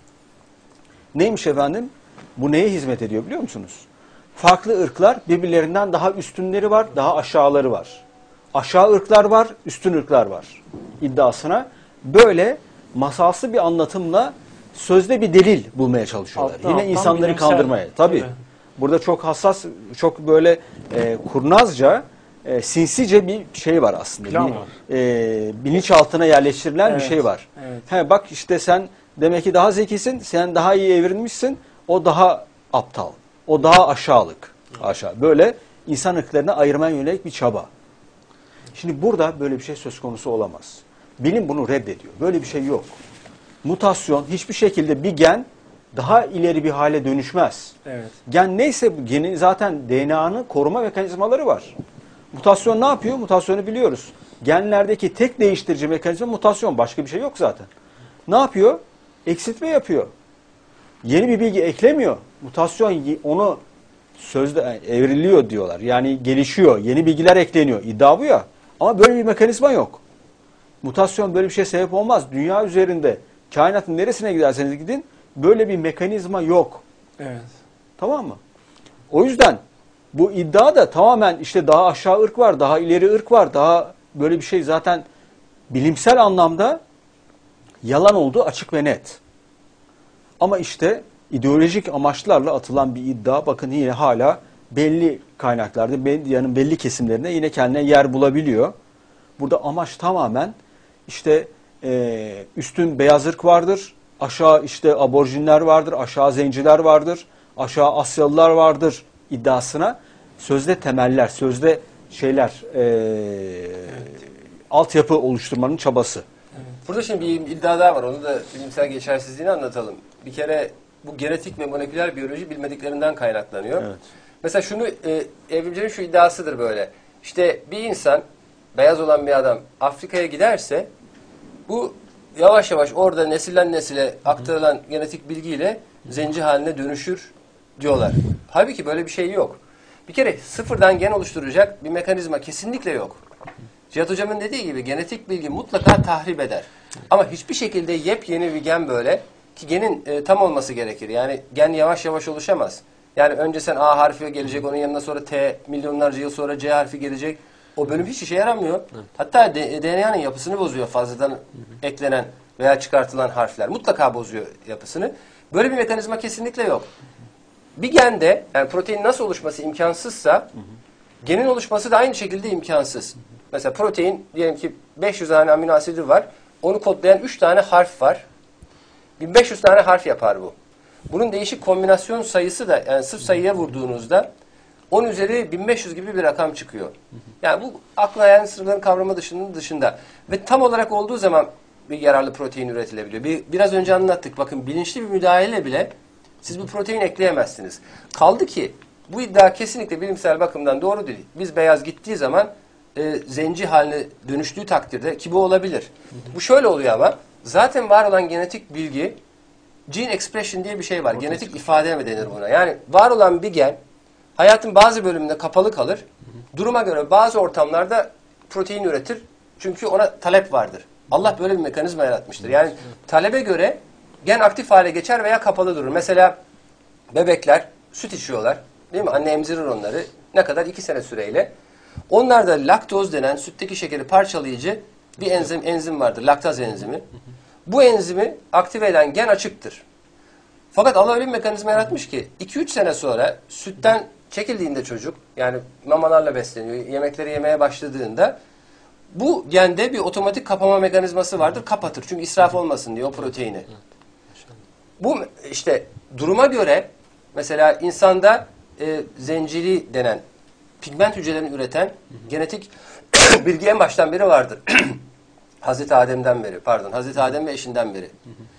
Neymiş efendim? Bu neye hizmet ediyor biliyor musunuz? Farklı ırklar birbirlerinden daha üstünleri var, daha aşağıları var. Aşağı ırklar var, üstün ırklar var iddiasına böyle masalsı bir anlatımla sözde bir delil bulmaya çalışıyorlar. Alttan Yine insanları bilimsel. kandırmaya. Tabii. Tabii. Burada çok hassas, çok böyle kurnazca, sinsice bir şey var aslında. Plan Bir, var. bilinçaltına yerleştirilen bir Evet, şey var. evet. He, bak işte sen demek ki daha zekisin, sen daha iyi evrilmişsin, o daha aptal, o daha aşağılık. Aşağı. Böyle insan ırklarına ayırmaya yönelik bir çaba. Şimdi burada böyle bir şey söz konusu olamaz. Bilim bunu reddediyor. Böyle bir şey yok. Mutasyon hiçbir şekilde bir gen daha ileri bir hale dönüşmez. Evet. Gen neyse bu genin zaten DNA'nın koruma mekanizmaları var. Mutasyon ne yapıyor? Mutasyonu biliyoruz. Genlerdeki tek değiştirici mekanizma mutasyon. Başka bir şey yok zaten. Ne yapıyor? Eksiltme yapıyor. Yeni bir bilgi eklemiyor. Mutasyon onu sözde evriliyor diyorlar. Yani gelişiyor. Yeni bilgiler ekleniyor. İddia bu ya. Ama böyle bir mekanizma yok. Mutasyon böyle bir şey sebep olmaz. Dünya üzerinde kainatın neresine giderseniz gidin böyle bir mekanizma yok. Evet. Tamam mı? O yüzden bu iddia da tamamen işte daha aşağı ırk var, daha ileri ırk var, daha böyle bir şey zaten bilimsel anlamda yalan olduğu açık ve net. Ama işte ideolojik amaçlarla atılan bir iddia bakın yine hala belli kaynaklarda, medyanın belli kesimlerinde yine kendine yer bulabiliyor. Burada amaç tamamen işte üstün beyaz ırk vardır, aşağı işte aborjinler vardır, aşağı zenciler vardır, aşağı Asyalılar vardır iddiasına sözde temeller, sözde şeyler, altyapı oluşturmanın çabası. Burada şimdi bir iddia daha var. Onu da bilimsel geçersizliğini anlatalım. Bir kere bu genetik ve moleküler biyoloji bilmediklerinden kaynaklanıyor. Evet. Mesela şunu evrimcilerin şu iddiasıdır böyle. İşte bir insan, beyaz olan bir adam Afrika'ya giderse bu yavaş yavaş orada nesilden nesile aktarılan genetik bilgiyle zenci haline dönüşür diyorlar. Halbuki böyle bir şey yok. Bir kere sıfırdan gen oluşturacak bir mekanizma kesinlikle yok. Cihat Hocam'ın dediği gibi genetik bilgi mutlaka tahrip eder. Ama hiçbir şekilde yepyeni bir gen böyle ki genin tam olması gerekir. Yani gen yavaş yavaş oluşamaz. Yani önce sen A harfi gelecek, onun yanına sonra T, milyonlarca yıl sonra C harfi gelecek. O bölüm hiç işe yaramıyor. Evet. Hatta DNA'nın yapısını bozuyor fazladan eklenen veya çıkartılan harfler. Mutlaka bozuyor yapısını. Böyle bir mekanizma kesinlikle yok. Bir gende yani protein nasıl oluşması imkansızsa genin oluşması da aynı şekilde imkansız. Mesela protein diyelim ki 500 tane amino asidi var. Onu kodlayan 3 tane harf var. 1500 tane harf yapar bu. Bunun değişik kombinasyon sayısı da yani sırf sayıya vurduğunuzda 10 üzeri 1500 gibi bir rakam çıkıyor. Yani bu akla yani sınırların kavramı dışında. Ve tam olarak olduğu zaman bir yararlı protein üretilebiliyor. Biraz önce anlattık. Bakın bilinçli bir müdahale bile siz bu protein ekleyemezsiniz. Kaldı ki bu iddia kesinlikle bilimsel bakımdan doğru değil. Biz beyaz gittiği zaman zenci haline dönüştüğü takdirde ki bu olabilir. Bu şöyle oluyor ama zaten var olan genetik bilgi gene expression diye bir şey var. Genetik ifade mi denir buna? Yani var olan bir gen hayatın bazı bölümünde kapalı kalır. Duruma göre bazı ortamlarda protein üretir. Çünkü ona talep vardır. Allah böyle bir mekanizma yaratmıştır. Yani talebe göre gen aktif hale geçer veya kapalı durur. Mesela bebekler süt içiyorlar. Değil mi? Anne emzirir onları. Ne kadar? 2 sene süreyle. Onlarda laktoz denen sütteki şekeri parçalayıcı bir enzim vardır. Laktaz enzimi. Bu enzimi aktive eden gen açıktır. Fakat Allah öyle bir mekanizma yaratmış ki 2-3 sene sonra sütten çekildiğinde çocuk, yani mamalarla besleniyor, yemekleri yemeye başladığında bu gende bir otomatik kapama mekanizması vardır. Kapatır. Çünkü israf olmasın diye o proteini. Bu işte duruma göre mesela insanda zencili denen pigment hücrelerini üreten genetik bilgi en baştan beri vardır. Hazreti Adem'den beri, Hazreti Adem ve eşinden beri.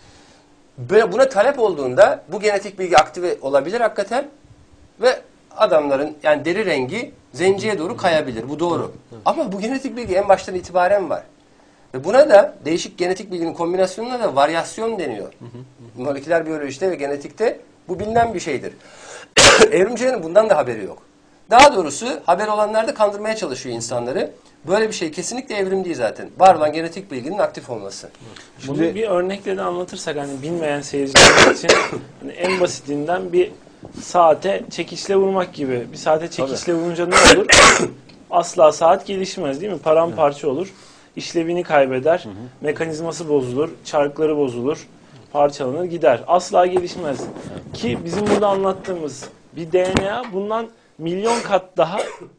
Buna talep olduğunda bu genetik bilgi aktive olabilir hakikaten ve adamların yani deri rengi zenciye doğru kayabilir. Bu doğru. Ama bu genetik bilgi en baştan itibaren var. Ve buna da değişik genetik bilginin kombinasyonuna da varyasyon deniyor. Moleküler biyolojide ve genetikte bu bilinen bir şeydir. Evrimcilerin bundan da haberi yok. Daha doğrusu haber olanlar da kandırmaya çalışıyor insanları. Böyle bir şey kesinlikle evrim değil zaten. Var olan genetik bilginin aktif olması. Bunu bir örnekle de anlatırsak hani bilmeyen seyirciler için hani en basitinden bir saate çekiçle vurmak gibi. Bir saate çekiçle vurunca ne olur? Asla saat gelişmez değil mi? Paramparça olur. İşlevini kaybeder. Mekanizması bozulur. Çarkları bozulur. Parçalanır gider. Asla gelişmez. Ki bizim burada anlattığımız bir DNA bundan milyon kat daha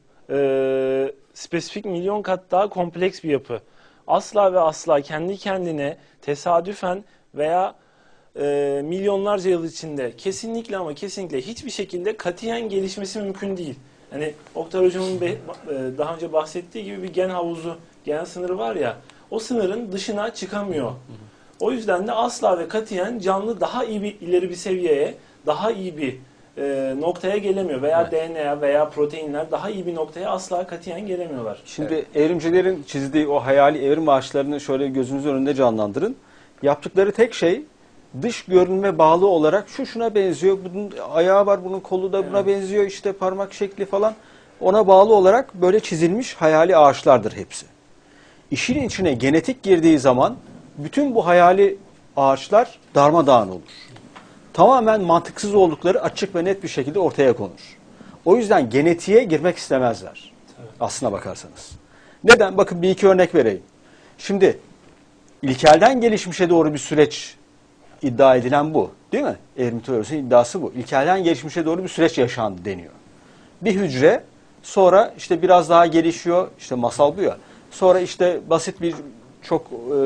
spesifik, milyon kat daha kompleks bir yapı. Asla ve asla kendi kendine tesadüfen veya milyonlarca yıl içinde kesinlikle ama kesinlikle hiçbir şekilde katiyen gelişmesi mümkün değil. Hani Oktay Hocam'ın daha önce bahsettiği gibi bir gen havuzu, gen sınırı var ya, o sınırın dışına çıkamıyor. O yüzden de asla ve katiyen canlı daha iyi bir ileri bir seviyeye, daha iyi bir noktaya gelemiyor veya DNA veya proteinler daha iyi bir noktaya asla katiyen gelemiyorlar. Şimdi evrimcilerin çizdiği o hayali evrim ağaçlarını şöyle gözünüzün önünde canlandırın. Yaptıkları tek şey dış görünüme bağlı olarak şu şuna benziyor, bunun ayağı var, bunun kolu da buna benziyor, işte parmak şekli falan. Ona bağlı olarak böyle çizilmiş hayali ağaçlardır hepsi. İşin içine genetik girdiği zaman bütün bu hayali ağaçlar darmadağın olur. Tamamen mantıksız oldukları açık ve net bir şekilde ortaya konur. O yüzden genetiğe girmek istemezler. Evet. Aslına bakarsanız. Neden? Bakın bir iki örnek vereyim. Şimdi ilkelden gelişmişe doğru bir süreç iddia edilen bu. Değil mi? Evrim teorisinin iddiası bu. İlkelden gelişmişe doğru bir süreç yaşandı deniyor. Bir hücre sonra işte biraz daha gelişiyor. İşte masal bu ya. Sonra işte basit bir çok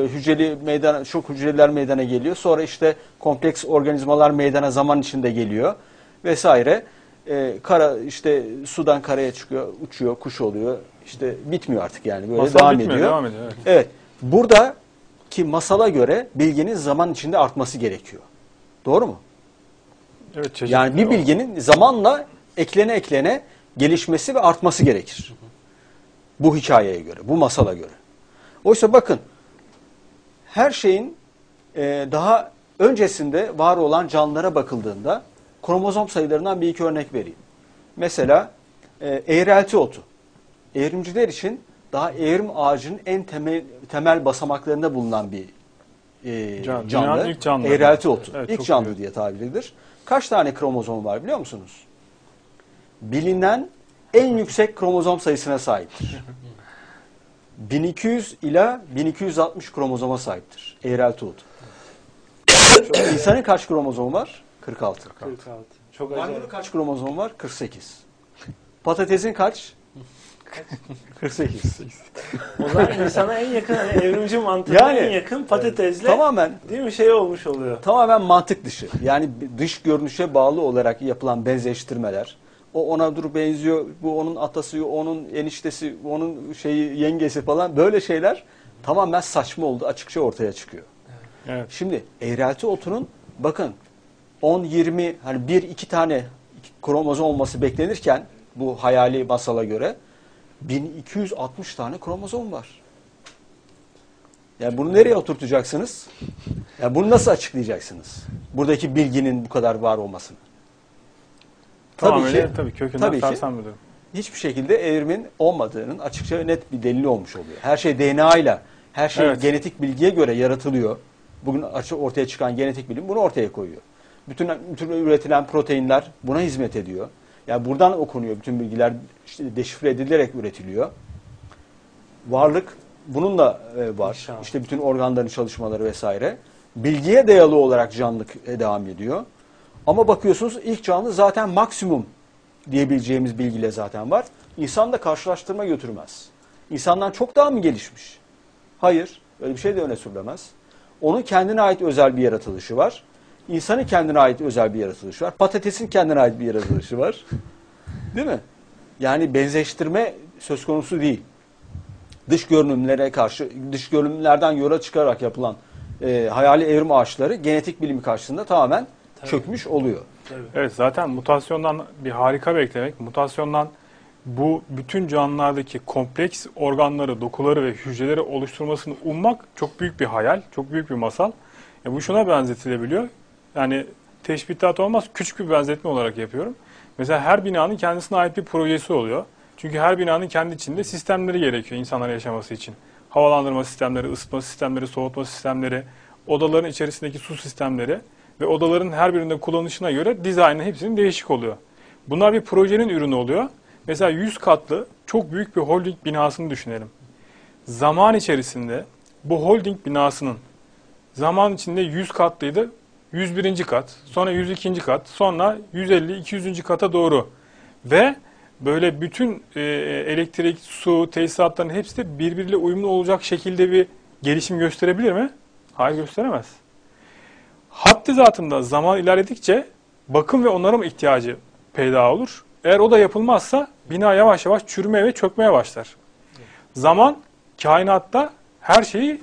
hücreler meydana geliyor. Sonra işte kompleks organizmalar meydana zaman içinde geliyor vesaire. Kara işte sudan karaya çıkıyor, uçuyor, kuş oluyor. İşte bitmiyor artık yani böyle masal devam bitmiyor, ediyor. devam ediyor. Evet. Evet. Buradaki masala göre bilginin zaman içinde artması gerekiyor. Doğru mu? Evet, yani bir bilginin zamanla eklene gelişmesi ve artması gerekir. Bu hikayeye göre, bu masala göre. Oysa bakın, her şeyin daha öncesinde var olan canlılara bakıldığında kromozom sayılarından bir iki örnek vereyim. Mesela eğrelti otu. Evrimciler için daha evrim ağacının en temel basamaklarında bulunan bir canlı. İlk canlı. Eğrelti otu. Evet, ilk canlı diye tabir edilir. Kaç tane kromozom var biliyor musunuz? Bilinen en yüksek kromozom sayısına sahiptir. 1200 ila 1260 kromozoma sahiptir eğrelti otu. İnsanın kaç kromozomu var? 46. 46. Çok Maymunun acayip. kaç kromozom var? 48. Patatesin kaç? 48. O zaman insana en yakın, hani evrimci mantığına en yakın patatesle tamamen değil mi şey olmuş oluyor. Tamamen mantık dışı. Yani dış görünüşe bağlı olarak yapılan benzeştirmeler. O ona benziyor, bu onun atası, onun eniştesi, onun yengesi falan, böyle şeyler tamamen saçma oldu. Açıkça ortaya çıkıyor. Evet. Şimdi eğrelti otunun bakın 10-20 hani 1-2 tane kromozom olması beklenirken bu hayali masala göre 1260 tane kromozom var. Yani bunu nereye oturtacaksınız? Yani bunu nasıl açıklayacaksınız? Buradaki bilginin bu kadar var olmasını. Tabii kökünden sarsan bir durum. Hiçbir şekilde evrimin olmadığının açıkça ve net bir delili olmuş oluyor. Her şey DNA ile, her şey genetik bilgiye göre yaratılıyor. Bugün ortaya çıkan genetik bilim bunu ortaya koyuyor. bütün üretilen proteinler buna hizmet ediyor. Yani buradan okunuyor, bütün bilgiler işte deşifre edilerek üretiliyor. Varlık bununla var. İnşallah. İşte bütün organların çalışmaları vesaire. Bilgiye dayalı olarak canlılık devam ediyor. Ama bakıyorsunuz ilk canlı zaten maksimum diyebileceğimiz bilgiyle zaten var. İnsan da karşılaştırma götürmez. İnsandan çok daha mı gelişmiş? Hayır. Öyle bir şey de öne sürülemez. Onun kendine ait özel bir yaratılışı var. İnsanın kendine ait özel bir yaratılışı var. Patatesin kendine ait bir yaratılışı var. Değil mi? Yani benzeştirme söz konusu değil. Dış görünümlere karşı, dış görünümlerden yola çıkarak yapılan hayali evrim ağaçları genetik bilimi karşısında tamamen çökmüş oluyor. Tabii. Evet, zaten mutasyondan bir harika beklemek, mutasyondan bu bütün canlılardaki kompleks organları, dokuları ve hücreleri oluşturmasını ummak çok büyük bir hayal, çok büyük bir masal. Bu şuna benzetilebiliyor. Yani teşbihat olmaz, küçük bir benzetme olarak yapıyorum. Mesela her binanın kendisine ait bir projesi oluyor. Çünkü her binanın kendi içinde sistemleri gerekiyor insanların yaşaması için. Havalandırma sistemleri, ısıtma sistemleri, soğutma sistemleri, odaların içerisindeki su sistemleri ve odaların her birinde kullanışına göre dizaynı hepsinin değişik oluyor. Bunlar bir projenin ürünü oluyor. Mesela 100 katlı çok büyük bir holding binasını düşünelim. Zaman içerisinde bu holding binasının zaman içinde 100 katlıydı. 101. kat, sonra 102. kat, sonra 150, 200. kata doğru. Ve böyle bütün elektrik, su, tesisatların hepsi de birbiriyle uyumlu olacak şekilde bir gelişim gösterebilir mi? Hayır, gösteremez. Haddi zatında zaman ilerledikçe bakım ve onarım ihtiyacı peyda olur. Eğer o da yapılmazsa bina yavaş yavaş çürümeye ve çökmeye başlar. Zaman kainatta her şeyi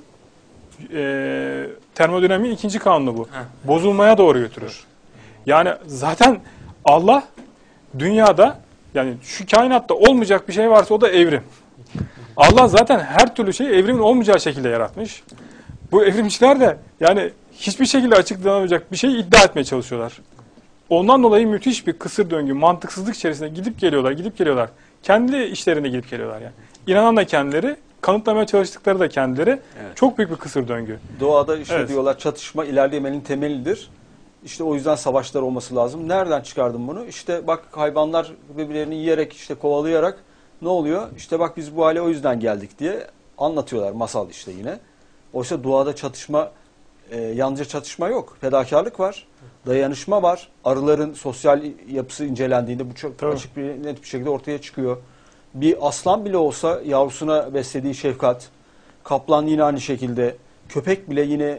termodinamiğin ikinci kanunu bu. Bozulmaya doğru götürür. Yani zaten Allah dünyada, yani şu kainatta olmayacak bir şey varsa o da evrim. Allah zaten her türlü şeyi evrimin olmayacağı şekilde yaratmış. Bu evrimciler de yani hiçbir şekilde açıklanamayacak bir şeyi iddia etmeye çalışıyorlar. Ondan dolayı müthiş bir kısır döngü, mantıksızlık içerisinde gidip geliyorlar. Kendi işlerine gidip geliyorlar yani. İnanan da kendileri, kanıtlamaya çalıştıkları da kendileri. Evet. Çok büyük bir kısır döngü. Doğada işte Evet. diyorlar çatışma ilerlemenin temelidir. İşte o yüzden savaşlar olması lazım. Nereden çıkardım bunu? İşte bak hayvanlar birbirlerini yiyerek, işte kovalayarak ne oluyor? İşte bak biz bu hale o yüzden geldik diye anlatıyorlar, masal işte yine. Oysa doğada çatışma, yalnızca çatışma yok. Fedakarlık var, dayanışma var. Arıların sosyal yapısı incelendiğinde bu çok açık bir, net bir şekilde ortaya çıkıyor. Bir aslan bile olsa yavrusuna beslediği şefkat, kaplan yine aynı şekilde, köpek bile yine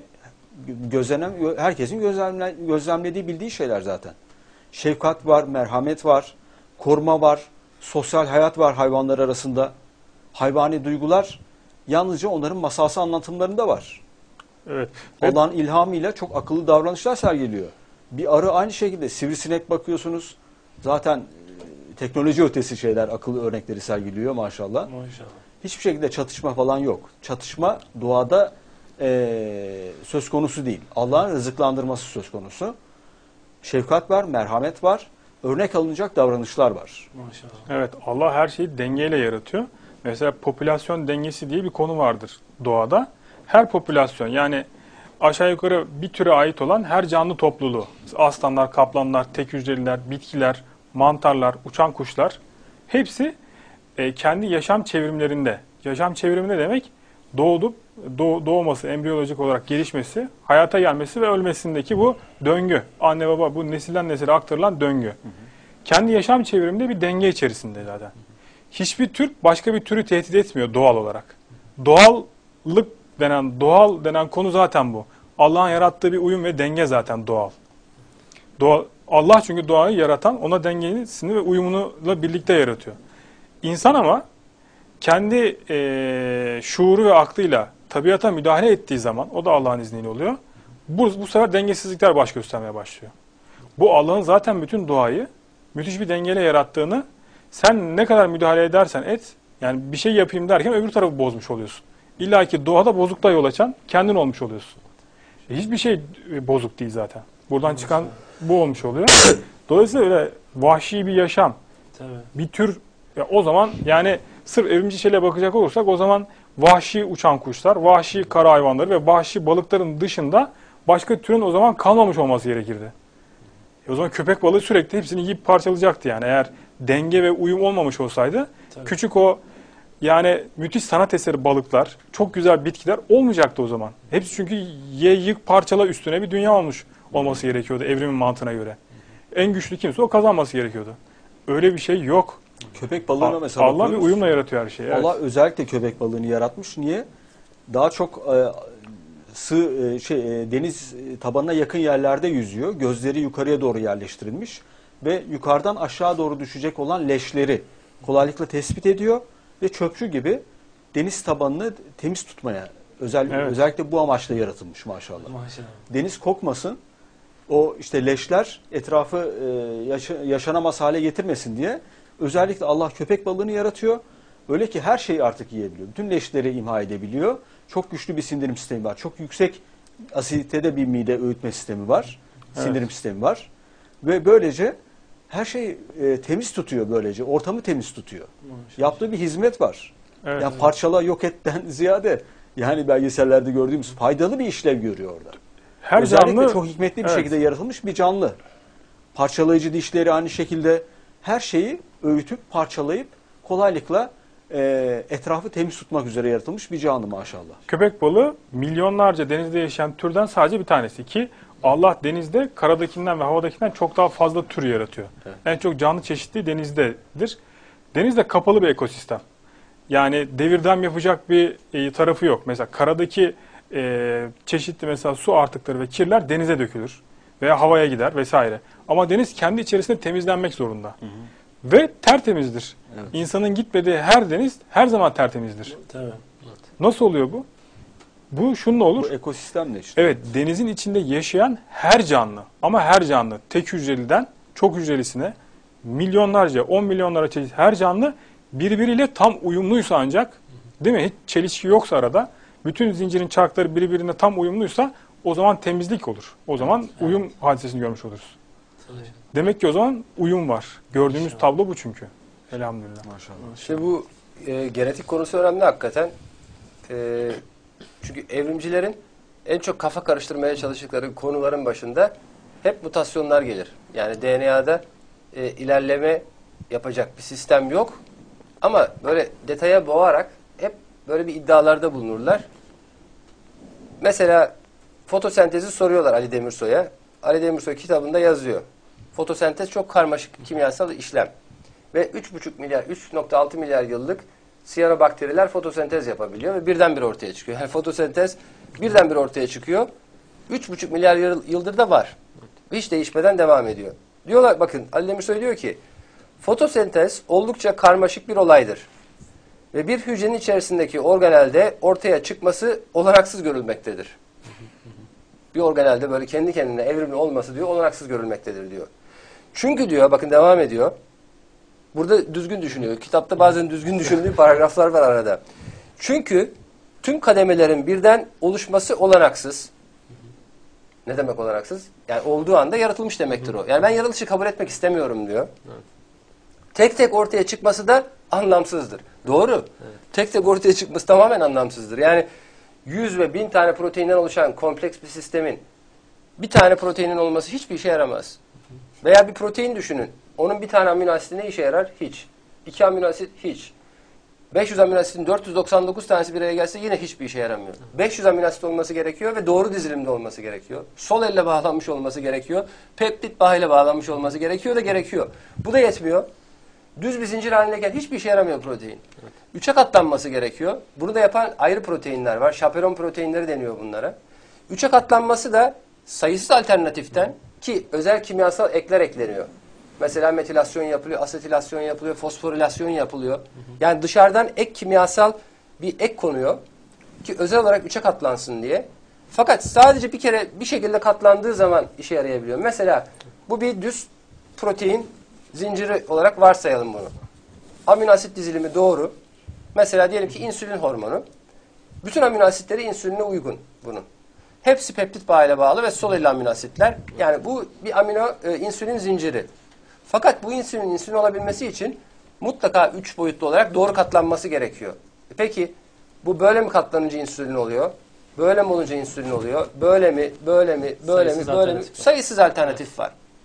herkesin gözlemlediği, bildiği şeyler zaten. Şefkat var, merhamet var, koruma var, sosyal hayat var hayvanlar arasında. Hayvani duygular yalnızca onların masalsı anlatımlarında var. Evet. Allah'ın ilhamıyla çok akıllı davranışlar sergiliyor. Bir arı aynı şekilde, sivrisinek bakıyorsunuz. Zaten teknoloji ötesi şeyler, akıllı örnekleri sergiliyor maşallah. Maşallah. Hiçbir şekilde çatışma falan yok. Çatışma doğada söz konusu değil. Allah'ın rızıklandırması söz konusu. Şefkat var, merhamet var, örnek alınacak davranışlar var. Maşallah. Evet, Allah her şeyi dengeyle yaratıyor. Mesela popülasyon dengesi diye bir konu vardır doğada. Her popülasyon, yani aşağı yukarı bir türe ait olan her canlı topluluğu, aslanlar, kaplanlar, tek hücreliler, bitkiler, mantarlar, uçan kuşlar, hepsi kendi yaşam çevrimlerinde. Yaşam çevrimi ne demek? Doğması, embriyolojik olarak gelişmesi, hayata gelmesi ve ölmesindeki bu döngü. Anne baba, bu nesilden nesile aktarılan döngü. Kendi yaşam çevriminde bir denge içerisinde zaten. Hiçbir tür başka bir türü tehdit etmiyor doğal olarak. Doğal denen konu zaten bu. Allah'ın yarattığı bir uyum ve denge zaten doğal. Allah çünkü doğayı yaratan, ona dengesini ve uyumunuyla birlikte yaratıyor. İnsan ama kendi şuuru ve aklıyla tabiata müdahale ettiği zaman, o da Allah'ın izniyle oluyor. Bu sefer dengesizlikler baş göstermeye başlıyor. Bu Allah'ın zaten bütün doğayı müthiş bir dengeyle yarattığını, sen ne kadar müdahale edersen et, yani bir şey yapayım derken öbür tarafı bozmuş oluyorsun. İlla ki doğada bozukluğa yol açan kendin olmuş oluyorsun. Hiçbir şey bozuk değil zaten. Buradan çıkan bu olmuş oluyor. Dolayısıyla öyle vahşi bir yaşam, Tabii. bir tür, o zaman yani sırf evrimci şeyle bakacak olursak o zaman vahşi uçan kuşlar, vahşi kara hayvanları ve vahşi balıkların dışında başka türün o zaman kalmamış olması gerekirdi. O zaman köpek balığı sürekli hepsini yiyip parçalayacaktı yani. Eğer denge ve uyum olmamış olsaydı Tabii. küçük o yani müthiş sanat eseri balıklar, çok güzel bitkiler olmayacaktı o zaman. Hepsi çünkü ye yık parçala üstüne bir dünya olmuş olması gerekiyordu evrimin mantığına göre. En güçlü kimse o kazanması gerekiyordu. Öyle bir şey yok. Köpek balığına mesela Allah bir bakıyoruz. uyumla yaratıyor her şeyi. Evet. Allah özellikle köpek balığını yaratmış. Niye? Daha çok deniz tabanına yakın yerlerde yüzüyor. Gözleri yukarıya doğru yerleştirilmiş ve yukarıdan aşağı doğru düşecek olan leşleri kolaylıkla tespit ediyor ve çöpçü gibi deniz tabanını temiz tutmaya Evet. özellikle bu amaçla yaratılmış maşallah. Maşallah. Deniz kokmasın, o işte leşler etrafı yaşanamaz hale getirmesin diye özellikle Allah köpek balığını yaratıyor. Öyle ki her şeyi artık yiyebiliyor. Bütün leşleri imha edebiliyor. Çok güçlü bir sindirim sistemi var. Çok yüksek asiditede bir mide öğütme sistemi var. Sindirim sistemi var. Ve böylece her şeyi temiz tutuyor böylece. Ortamı temiz tutuyor. Maşallah. Yaptığı bir hizmet var. Evet. Yani parçala yok etten ziyade yani belgesellerde gördüğümüz faydalı bir işlev görüyor orada. Her Özellikle canlı çok hikmetli bir Evet. şekilde yaratılmış bir canlı. Parçalayıcı dişleri aynı şekilde her şeyi öğütüp parçalayıp kolaylıkla etrafı temiz tutmak üzere yaratılmış bir canlı maşallah. köpek balığı milyonlarca denizde yaşayan türden sadece bir tanesi ki Allah denizde karadakinden ve havadakinden çok daha fazla tür yaratıyor. Evet. En çok canlı çeşitliği denizdedir. Deniz de kapalı bir ekosistem. Yani devirdem yapacak bir tarafı yok. Mesela karadaki çeşitli mesela su artıkları ve kirler denize dökülür veya havaya gider vesaire. Ama deniz kendi içerisinde temizlenmek zorunda. Ve tertemizdir. Evet. İnsanın gitmediği her deniz her zaman tertemizdir. Tabii. Nasıl oluyor bu? Bu şununla olur. Bu ekosistem de işte. Evet, denizin içinde yaşayan her canlı ama her canlı tek hücreliden çok hücrelisine milyonlarca, 10 milyonlara çeşit her canlı birbiriyle tam uyumluysa ancak, değil mi? Hiç çelişki yoksa arada, bütün zincirin çarkları birbirine tam uyumluysa o zaman temizlik olur. O zaman uyum hadisesini görmüş oluruz. Demek ki o zaman uyum var. Gördüğümüz tablo bu çünkü. Elhamdülillah. Maşallah. İşte bu genetik konusu önemli hakikaten. Çünkü evrimcilerin en çok kafa karıştırmaya çalıştıkları konuların başında hep mutasyonlar gelir. Yani DNA'da ilerleme yapacak bir sistem yok. Ama böyle detaya boğarak hep böyle bir iddialarda bulunurlar. Mesela fotosentezi soruyorlar Ali Demirsoy'a. Ali Demirsoy kitabında yazıyor. Fotosentez çok karmaşık kimyasal işlem. Ve 3,6 milyar yıllık siyanobakteriler fotosentez yapabiliyor ve birdenbire ortaya çıkıyor. Yani fotosentez birdenbire ortaya çıkıyor. 3,5 milyar yıldır da var. Hiç değişmeden devam ediyor. Diyorlar, bakın Ali Demirsoy diyor ki fotosentez oldukça karmaşık bir olaydır. Ve bir hücrenin içerisindeki organelde ortaya çıkması olanaksız görülmektedir. Bir organelde böyle kendi kendine evrimli olması diyor olanaksız görülmektedir diyor. Çünkü diyor, bakın devam ediyor. Burada düzgün düşünüyor. Kitapta bazen düzgün düşündüğü paragraflar var arada. Çünkü tüm kademelerin birden oluşması olanaksız. Ne demek olanaksız? Yani olduğu anda yaratılmış demektir o. Yani ben yaratılışı kabul etmek istemiyorum diyor. Tek tek ortaya çıkması da anlamsızdır. Doğru. Tek tek ortaya çıkması tamamen anlamsızdır. Yani 100 ve 1000 tane proteinden oluşan kompleks bir sistemin bir tane proteinin olması hiçbir işe yaramaz. Veya bir protein düşünün. Onun bir tane amino asidi ne işe yarar? Hiç. 2 amino asit hiç. 500 amino asitin 499 tanesi bir araya gelse yine hiçbir işe yaramıyor. 500 amino asit olması gerekiyor ve doğru dizilimde olması gerekiyor. Sol elle bağlanmış olması gerekiyor. Peptit bağıyla bağlanmış olması gerekiyor da gerekiyor. Bu da yetmiyor. Düz bir zincir halindeyken hiçbir işe yaramıyor protein. 3'e katlanması gerekiyor. Bunu da yapan ayrı proteinler var. Şaperon proteinleri deniyor bunlara. 3'e katlanması da sayısız alternatiften ki özel kimyasal ekler ekleniyor. Mesela metilasyon yapılıyor, asetilasyon yapılıyor, fosforilasyon yapılıyor. Yani dışarıdan ek kimyasal bir ek konuyor ki özel olarak 3'e katlansın diye. Fakat sadece bir kere bir şekilde katlandığı zaman işe yarayabiliyor. Mesela bu bir düz protein zinciri olarak varsayalım bunu. Amino asit dizilimi doğru. Mesela diyelim ki insülin hormonu. Bütün amino asitleri insüline uygun bunun. Hepsi peptit bağıyla bağlı ve sol elli amino asitler. Yani bu bir insülin zinciri. Fakat bu insülin olabilmesi için mutlaka 3 boyutlu olarak doğru katlanması gerekiyor. Peki bu böyle mi katlanınca insülin oluyor? Böyle mi olunca insülin oluyor? Böyle mi? Böyle mi? Böyle Sayısız mi? alternatif var. Sayısız alternatif var.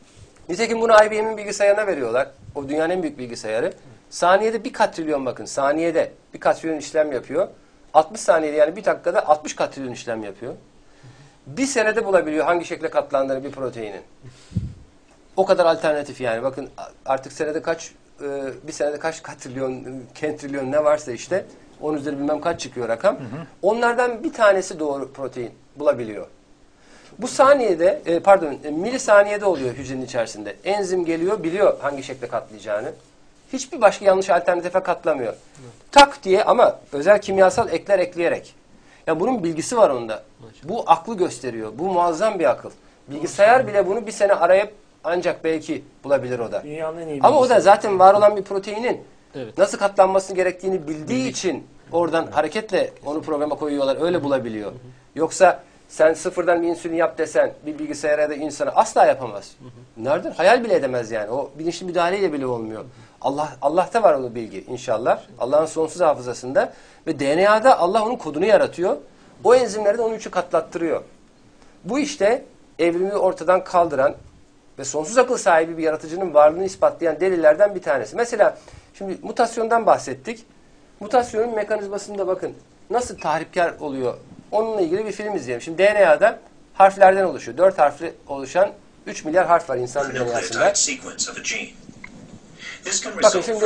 Nitekim bunu IBM'in bilgisayarına veriyorlar. O dünyanın en büyük bilgisayarı. Saniyede 1 katrilyon bakın. Saniyede 1 katrilyon işlem yapıyor. 60 saniyede yani 1 dakikada 60 katrilyon işlem yapıyor. Bir senede bulabiliyor hangi şekle katlandığını bir proteinin. O kadar alternatif yani. Bakın artık senede bir senede kaç katrilyon, kentrilyon ne varsa işte 10 üzeri bilmem kaç çıkıyor rakam. Onlardan bir tanesi doğru protein bulabiliyor. Bu saniyede, milisaniyede oluyor hücrenin içerisinde. Enzim geliyor, biliyor hangi şekle katlayacağını. Hiçbir başka yanlış alternatife katlamıyor. Tak diye ama özel kimyasal ekler ekleyerek. Ya bunun bilgisi var onda. Bu aklı gösteriyor. Bu muazzam bir akıl. Bilgisayar bile bunu bir sene arayıp ancak belki bulabilir o da. Dünyanın en iyi Ama o da bilgisayarı. zaten var olan bir proteinin Evet. nasıl katlanması gerektiğini bildiği için oradan hareketle onu programa koyuyorlar. Öyle bulabiliyor. Yoksa sen sıfırdan bir insülin yap desen bir bilgisayara ya da insana asla yapamaz. Nereden? Hayal bile edemez yani. O bilinçli müdahaleyle bile olmuyor. Allah'ta var o bilgi inşallah. Allah'ın sonsuz hafızasında ve DNA'da Allah onun kodunu yaratıyor. O enzimleri de onun için katlattırıyor. Bu işte evrimi ortadan kaldıran ve sonsuz akıl sahibi bir yaratıcının varlığını ispatlayan delillerden bir tanesi. Mesela şimdi mutasyondan bahsettik. Mutasyonun mekanizmasında bakın nasıl tahripkar oluyor. Onunla ilgili bir film izleyelim. Şimdi DNA'da harflerden oluşuyor. 4 harfli oluşan 3 milyar harf var insan DNA'sında. Bakın şimdi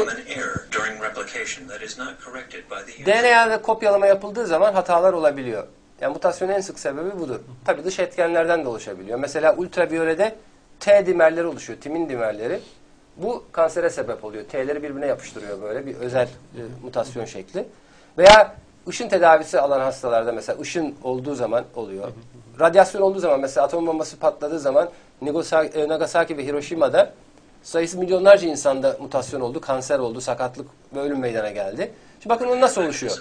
DNA'da kopyalama yapıldığı zaman hatalar olabiliyor. Yani mutasyonun en sık sebebi budur. Tabii dış etkenlerden de oluşabiliyor. Mesela ultraviyolede T dimerleri oluşuyor. Timin dimerleri. Bu kansere sebep oluyor. T'leri birbirine yapıştırıyor böyle bir özel mutasyon şekli. Veya ışın tedavisi alan hastalarda mesela ışın olduğu zaman oluyor. Radyasyon olduğu zaman mesela atom bombası patladığı zaman Nagasaki ve Hiroşima'da sayısı milyonlarca insanda mutasyon oldu, kanser oldu, sakatlık ve ölüm meydana geldi. Şimdi bakın o nasıl oluşuyor?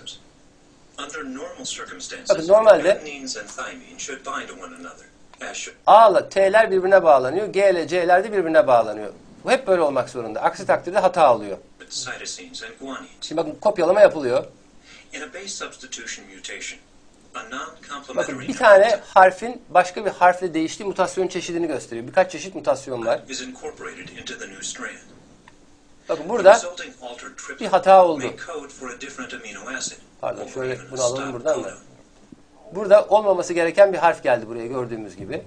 Bakın normalde A ile T'ler birbirine bağlanıyor, G ile C'ler de birbirine bağlanıyor. Bu hep böyle olmak zorunda. Aksi takdirde hata alıyor. Şimdi bakın kopyalama yapılıyor. Bakın bir tane harfin başka bir harfle değiştiği mutasyon çeşidini gösteriyor. Birkaç çeşit mutasyon var. Bakın burada bir hata oldu. Pardon şöyle bunu alalım buradan da. Burada olmaması gereken bir harf geldi buraya gördüğümüz gibi.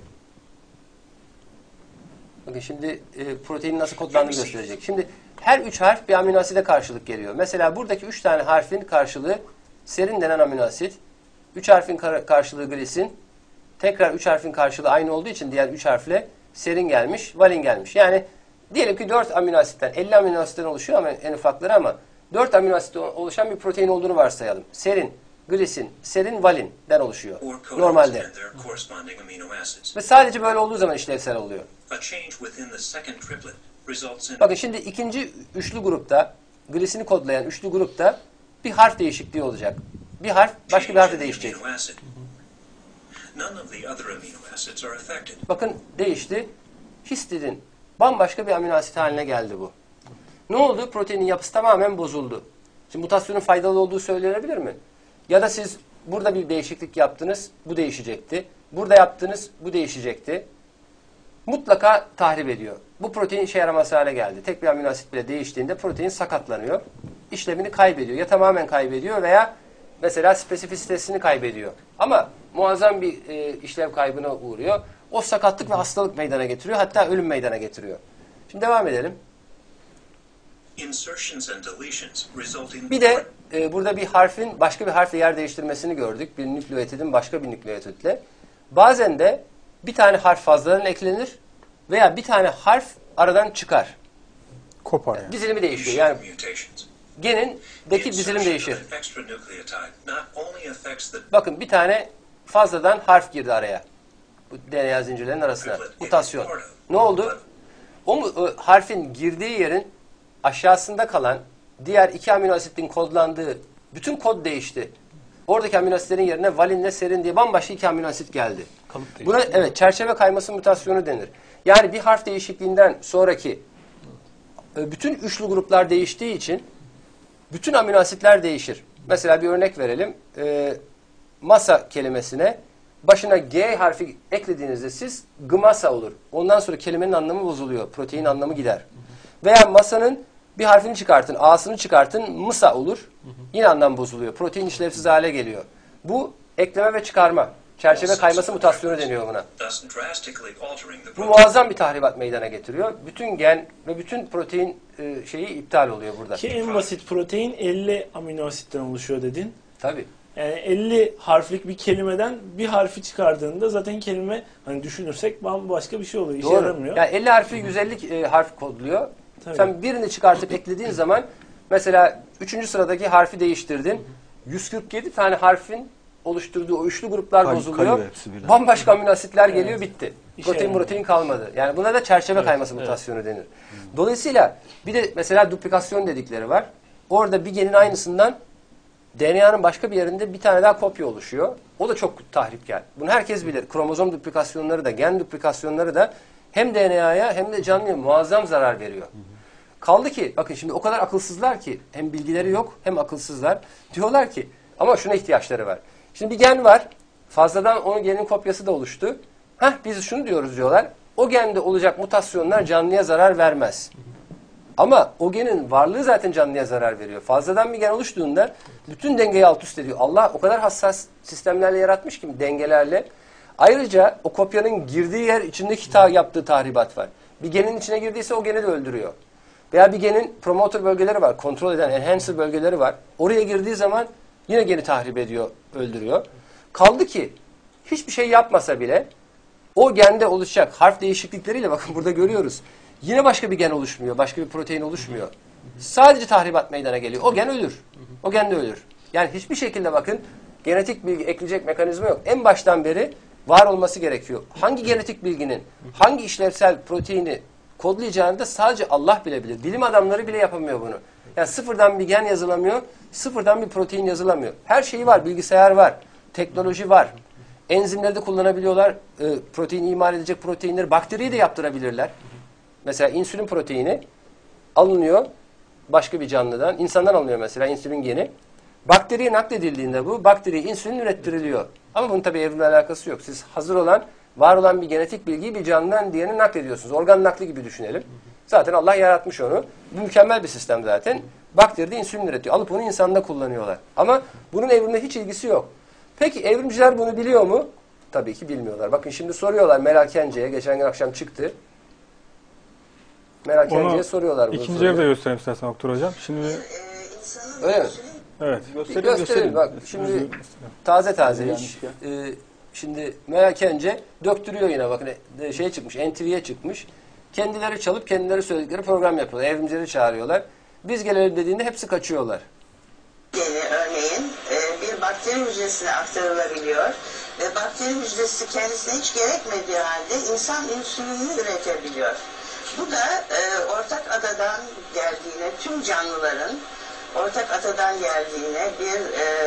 Bakın şimdi proteinin nasıl kodlandığını gösterecek. Şimdi her 3 harf bir amino aside karşılık geliyor. Mesela buradaki 3 tane harfin karşılığı serin denen amino asit. 3 harfin karşılığı glisin. Tekrar 3 harfin karşılığı aynı olduğu için diğer 3 harfle serin gelmiş, valin gelmiş. Yani diyelim ki 4 amino asitten, 50 amino asitten oluşuyor ama en ufakları ama 4 amino asitten oluşan bir protein olduğunu varsayalım. Serin, glisin, serin, valinden oluşuyor. Normalde. Ve sadece böyle olduğu zaman işlevsel oluyor. Bakın şimdi ikinci üçlü grupta, glisini kodlayan üçlü grupta bir harf değişikliği olacak. Bir harf başka bir harfle değişecek. Bakın değişti. Histidin bambaşka bir amino asit haline geldi bu. Ne oldu? Proteinin yapısı tamamen bozuldu. Şimdi mutasyonun faydalı olduğu söylenebilir mi? Ya da siz burada bir değişiklik yaptınız, bu değişecekti. Burada yaptınız, bu değişecekti. Mutlaka tahrip ediyor. Bu protein işe yaramaz hale geldi. Tek bir amino asit bile değiştiğinde protein sakatlanıyor. İşlevini kaybediyor. Ya tamamen kaybediyor veya mesela spesifisitesini kaybediyor. Ama muazzam bir işlev kaybına uğruyor. O sakatlık ve hastalık meydana getiriyor. Hatta ölüm meydana getiriyor. Şimdi devam edelim. Bir de burada bir harfin başka bir harfle yer değiştirmesini gördük. Bir nükleotidin başka bir nükleotidle. Bazen de bir tane harf fazladan eklenir veya bir tane harf aradan çıkar. Kopar yani. Dizilimi değişiyor. Yani genindeki dizilim değişir. Bakın bir tane fazladan harf girdi araya. Bu DNA zincirlerinin arasına. Mutasyon. Ne oldu? O harfin girdiği yerin aşağısında kalan diğer 2 amino asitin kodlandığı bütün kod değişti. Oradaki amino asitlerin yerine valinle serin diye bambaşka 2 amino asit geldi. Buna evet çerçeve kayması mutasyonu denir. Yani bir harf değişikliğinden sonraki bütün üçlü gruplar değiştiği için bütün amino asitler değişir. Mesela bir örnek verelim. Masa kelimesine başına G harfi eklediğinizde siz gmasa olur. Ondan sonra kelimenin anlamı bozuluyor. Protein anlamı gider. Veya masanın bir harfini çıkartın, A'sını çıkartın, mısa olur. Yine anlam bozuluyor. Protein işlevsiz hale geliyor. Bu ekleme ve çıkarma. Çerçeve kayması mutasyonu deniyor buna. Bu muazzam bir tahribat meydana getiriyor. Bütün gen ve bütün protein şeyi iptal oluyor burada. Ki en basit protein 50 amino asitten oluşuyor dedin. Tabii. Yani 50 harflik bir kelimeden bir harfi çıkardığında zaten kelime hani düşünürsek bambaşka bir şey oluyor. İşe Doğru. yaramıyor. Yani 50 harfi 150 harf kodluyor. Tabii. Sen birini çıkartıp eklediğin zaman mesela 3. sıradaki harfi değiştirdin. 147 tane harfin oluşturduğu o üçlü gruplar bozuluyor. Kayıyor hepsi birden. Bambaşka amino asitler geliyor, Evet. bitti. İşe Protein yaramıyor. kalmadı. Yani buna da çerçeve kayması evet. mutasyonu denir. Dolayısıyla bir de mesela duplikasyon dedikleri var. Orada bir genin aynısından DNA'nın başka bir yerinde bir tane daha kopya oluşuyor. O da çok tahripkar. Bunu herkes bilir. Kromozom duplikasyonları da, gen duplikasyonları da hem DNA'ya hem de canlıya muazzam zarar veriyor. Kaldı ki bakın şimdi o kadar akılsızlar ki hem bilgileri yok hem akılsızlar. Diyorlar ki ama şuna ihtiyaçları var. Şimdi bir gen var. Fazladan onun genin kopyası da oluştu. Biz şunu diyorlar. O gende olacak mutasyonlar canlıya zarar vermez. Ama o genin varlığı zaten canlıya zarar veriyor. Fazladan bir gen oluştuğunda bütün dengeyi alt üst ediyor. Allah o kadar hassas sistemlerle yaratmış ki dengelerle. Ayrıca o kopyanın girdiği yer içindeki yaptığı tahribat var. Bir genin içine girdiyse o geni de öldürüyor. Veya bir genin promoter bölgeleri var, kontrol eden enhancer bölgeleri var. Oraya girdiği zaman yine geni tahrip ediyor, öldürüyor. Kaldı ki hiçbir şey yapmasa bile o gende oluşacak harf değişiklikleriyle bakın burada görüyoruz. Yine başka bir gen oluşmuyor, başka bir protein oluşmuyor. Sadece tahribat meydana geliyor. O gen ölür. O gen de ölür. Yani hiçbir şekilde bakın genetik bilgi ekleyecek mekanizma yok. En baştan beri var olması gerekiyor. Hangi genetik bilginin, hangi işlevsel proteini kodlayacağını da sadece Allah bile bilir. Bilim adamları bile yapamıyor bunu. Yani sıfırdan bir gen yazılamıyor, sıfırdan bir protein yazılamıyor. Her şeyi var, bilgisayar var, teknoloji var. Enzimleri de kullanabiliyorlar. Protein imal edecek proteinleri, bakteriyi de yaptırabilirler. Mesela insülin proteini alınıyor başka bir canlıdan. İnsandan alınıyor mesela insülin geni. Bakteriye nakledildiğinde bu, bakteriye insülin ürettiriliyor. Ama bunun tabii evrimle alakası yok. Siz hazır olan, var olan bir genetik bilgiyi bir canlıdan diğerine naklediyorsunuz. Organ nakli gibi düşünelim. Zaten Allah yaratmış onu. Bu mükemmel bir sistem zaten. Bakteri de insülin üretiyor. Alıp onu insanda kullanıyorlar. Ama bunun evrimle hiç ilgisi yok. Peki evrimciler bunu biliyor mu? Tabii ki bilmiyorlar. Bakın şimdi soruyorlar Meral Kence'ye. Geçen gün akşam çıktı. Meral Kence'ye soruyorlar bunu. İkinci evde göstereyim istersen doktor hocam. Şimdi öyle mi? evet. Gösterelim. Bak şimdi taze iş. Şimdi Meral Kence döktürüyor yine bakın şey çıkmış, NTV'ye çıkmış. Kendileri çalıp kendileri söyledikleri program yapıyorlar. Evrimcileri çağırıyorlar. Biz gelelim dediğinde hepsi kaçıyorlar. Örneğin bir bakteri hücresine aktarılabiliyor ve bakteri hücresi kendisine hiç gerekmediği halde insan insülinini üretebiliyor. Bu da ortak atadan geldiğine, tüm canlıların ortak atadan geldiğine bir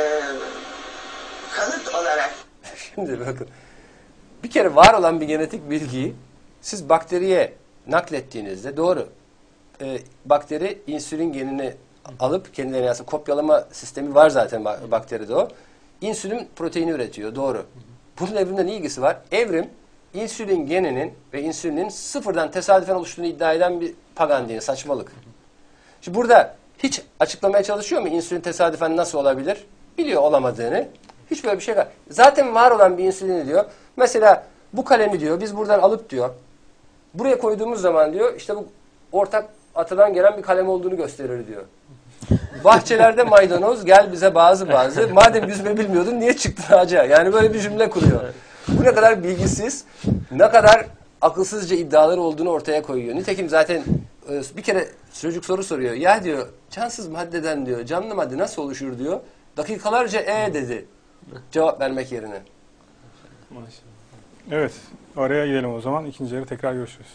kanıt olarak. Şimdi bakın bir kere var olan bir genetik bilgiyi siz bakteriye naklettiğinizde doğru. Bakteri insülin genini alıp kendi DNA'sı kopyalama sistemi var zaten bakteride o. İnsülin proteini üretiyor. Doğru. Bunun evrimle ne ilgisi var? Evrim insülin geninin ve insülinin sıfırdan tesadüfen oluştuğunu iddia eden bir pagan dini, saçmalık. Şimdi burada hiç açıklamaya çalışıyor mu insülin tesadüfen nasıl olabilir? Biliyor olamadığını. Hiç böyle bir şey var. Zaten var olan bir insülini diyor. Mesela bu kalemi diyor biz buradan alıp diyor. Buraya koyduğumuz zaman diyor işte bu ortak atadan gelen bir kalem olduğunu gösterir diyor. Bahçelerde maydanoz gel bize bazı. Madem yüzme bilmiyordun niye çıktın ağaca? Yani böyle bir cümle kuruyor. Bu ne kadar bilgisiz, ne kadar akılsızca iddiaları olduğunu ortaya koyuyor. Nitekim zaten bir kere çocuk soru soruyor. Ya diyor cansız maddeden diyor canlı madde nasıl oluşur diyor. Dakikalarca dedi. Cevap vermek yerine. Maşallah. Evet. Araya gidelim o zaman. İkinci yarı tekrar görüşürüz.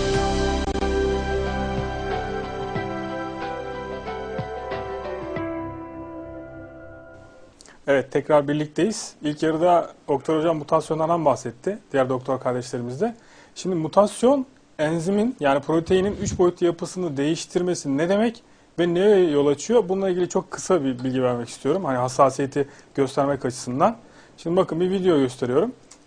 Evet, tekrar birlikteyiz. İlk yarıda doktor hocam mutasyonlardan bahsetti. Diğer doktor kardeşlerimiz de. Şimdi mutasyon enzimin yani proteinin 3 boyutlu yapısını değiştirmesi ne demek ve neye yol açıyor? Bununla ilgili çok kısa bir bilgi vermek istiyorum. Hani hassasiyeti göstermek açısından. Şimdi bakın bir video gösteriyorum.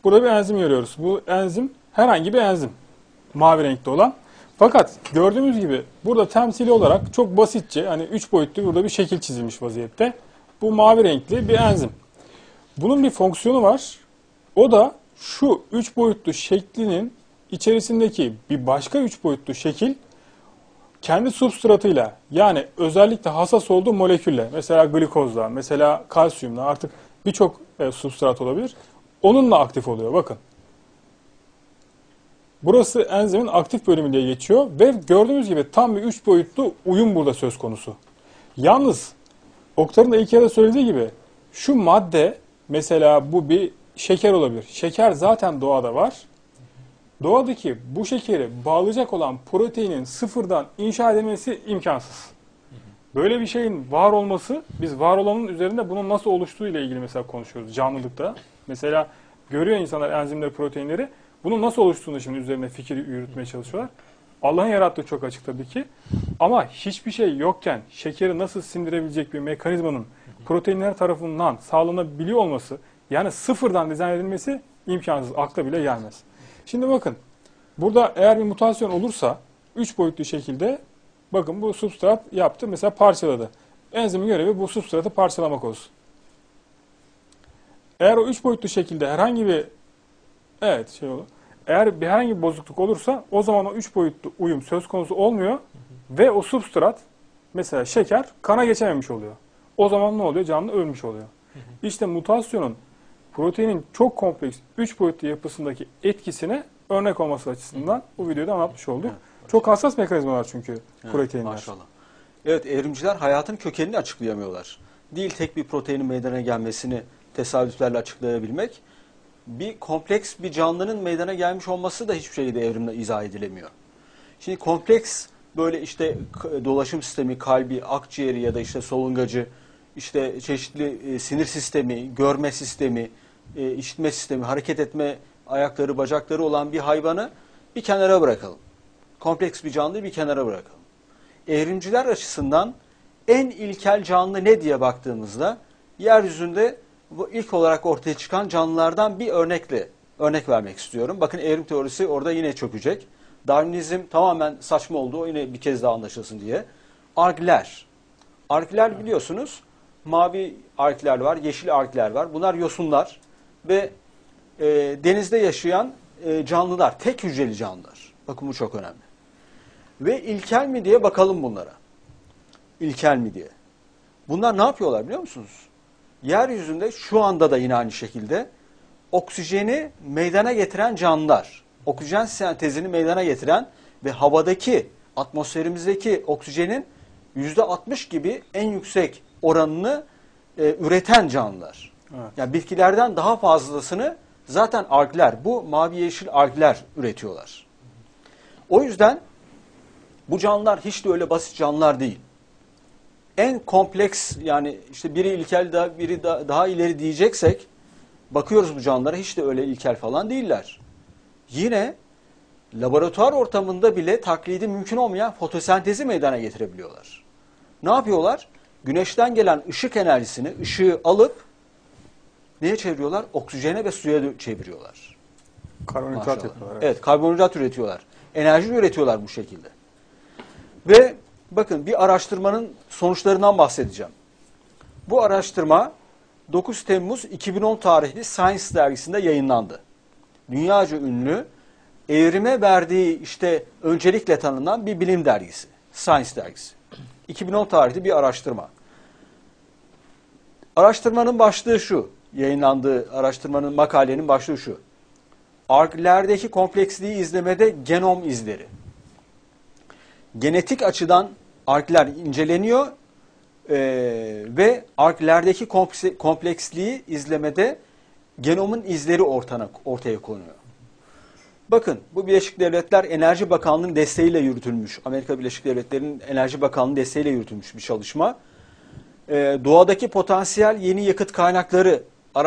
Burada bir enzim görüyoruz. Bu enzim herhangi bir enzim. Mavi renkte olan. Fakat gördüğümüz gibi burada temsili olarak çok basitçe hani 3 boyutlu burada bir şekil çizilmiş vaziyette. Bu mavi renkli bir enzim. Bunun bir fonksiyonu var. O da şu 3 boyutlu şeklinin içerisindeki bir başka 3 boyutlu şekil kendi substratıyla, yani özellikle hassas olduğu molekülle, mesela glikozla, mesela kalsiyumla, artık birçok substrat olabilir. Onunla aktif oluyor. Bakın. Burası enzimin aktif bölümü diye geçiyor ve gördüğünüz gibi tam bir 3 boyutlu uyum burada söz konusu. Yalnız Oktar'ın da ilk yarıda söylediği gibi şu madde, mesela bu bir şeker olabilir. Şeker zaten doğada var. Doğadaki bu şekeri bağlayacak olan proteinin sıfırdan inşa edilmesi imkansız. Böyle bir şeyin var olması, biz var olanın üzerinde bunun nasıl oluştuğu ile ilgili mesela konuşuyoruz canlılıkta. Mesela görüyor insanlar enzimleri, proteinleri. Bunun nasıl oluştuğunu şimdi üzerine fikir yürütmeye çalışıyorlar. Allah'ın yarattığı çok açık tabii ki. Ama hiçbir şey yokken şekeri nasıl sindirebilecek bir mekanizmanın proteinler tarafından sağlanabiliyor olması, yani sıfırdan dizayn edilmesi imkansız. Akla bile gelmez. Şimdi bakın, burada eğer bir mutasyon olursa 3 boyutlu şekilde bakın bu substrat yaptı, mesela parçaladı. Enzimin görevi bu substratı parçalamak olsun. Eğer o 3 boyutlu şekilde herhangi bir eğer herhangi bir bozukluk olursa o zaman o 3 boyutlu uyum söz konusu olmuyor ve o substrat, mesela şeker, kana geçememiş oluyor. O zaman ne oluyor? Canlı ölmüş oluyor. İşte mutasyonun proteinin çok kompleks 3 boyutlu yapısındaki etkisine örnek olması açısından bu videoda anlatmış olduk. Çok hassas mekanizmalar çünkü proteinler. Maşallah. Evet, evrimciler hayatın kökenini açıklayamıyorlar. Değil tek bir proteinin meydana gelmesini tesadüflerle açıklayabilmek. Bir kompleks bir canlının meydana gelmiş olması da hiçbir şekilde evrimle izah edilemiyor. Şimdi kompleks böyle işte dolaşım sistemi, kalbi, akciğeri ya da işte solungacı, işte çeşitli sinir sistemi, görme sistemi, işitme sistemi, hareket etme ayakları, bacakları olan bir hayvanı bir kenara bırakalım. Kompleks bir canlıyı bir kenara bırakalım. Evrimciler açısından en ilkel canlı ne diye baktığımızda yeryüzünde bu ilk olarak ortaya çıkan canlılardan bir örnek vermek istiyorum. Bakın evrim teorisi orada yine çökecek. Darwinizm tamamen saçma oldu. O yine bir kez daha anlaşılsın diye. Algler. Algler biliyorsunuz mavi algler var, yeşil algler var. Bunlar yosunlar ve denizde yaşayan canlılar, tek hücreli canlılar. Bakın bu çok önemli. Ve ilkel mi diye bakalım bunlara. İlkel mi diye. Bunlar ne yapıyorlar biliyor musunuz? Yeryüzünde şu anda da yine aynı şekilde oksijeni meydana getiren canlılar. Oksijen sentezini meydana getiren ve havadaki, atmosferimizdeki oksijenin %60 gibi en yüksek oranını üreten canlılar. Evet. Yani bitkilerden daha fazlasını zaten algler, bu mavi yeşil algler üretiyorlar. O yüzden bu canlılar hiç de öyle basit canlılar değil. En kompleks, yani işte biri ilkel, biri daha ileri diyeceksek, bakıyoruz bu canlılara, hiç de öyle ilkel falan değiller. Yine laboratuvar ortamında bile taklidi mümkün olmayan fotosentezi meydana getirebiliyorlar. Ne yapıyorlar? Güneşten gelen ışık enerjisini, ışığı alıp neye çeviriyorlar? Oksijene ve suya çeviriyorlar. Karbonhidrat yapıyorlar. Evet, karbonhidrat üretiyorlar. Enerji üretiyorlar bu şekilde. Ve bakın bir araştırmanın sonuçlarından bahsedeceğim. Bu araştırma 9 Temmuz 2010 tarihli Science dergisinde yayınlandı. Dünyaca ünlü, evrime verdiği işte öncelikle tanınan bir bilim dergisi. Science dergisi. 2010 tarihli bir araştırma. Araştırmanın başlığı şu. Yayınlandığı araştırmanın, makalenin başlığı şu. Alglerdeki kompleksliği izlemede genom izleri. Genetik açıdan algler inceleniyor ve alglerdeki kompleksliği izlemede genomun izleri ortaya konuyor. Bakın, bu Birleşik Devletler Enerji Bakanlığı'nın desteğiyle yürütülmüş, Amerika Birleşik Devletleri'nin Enerji Bakanlığı'nın desteğiyle yürütülmüş bir çalışma. Doğadaki potansiyel yeni yakıt kaynakları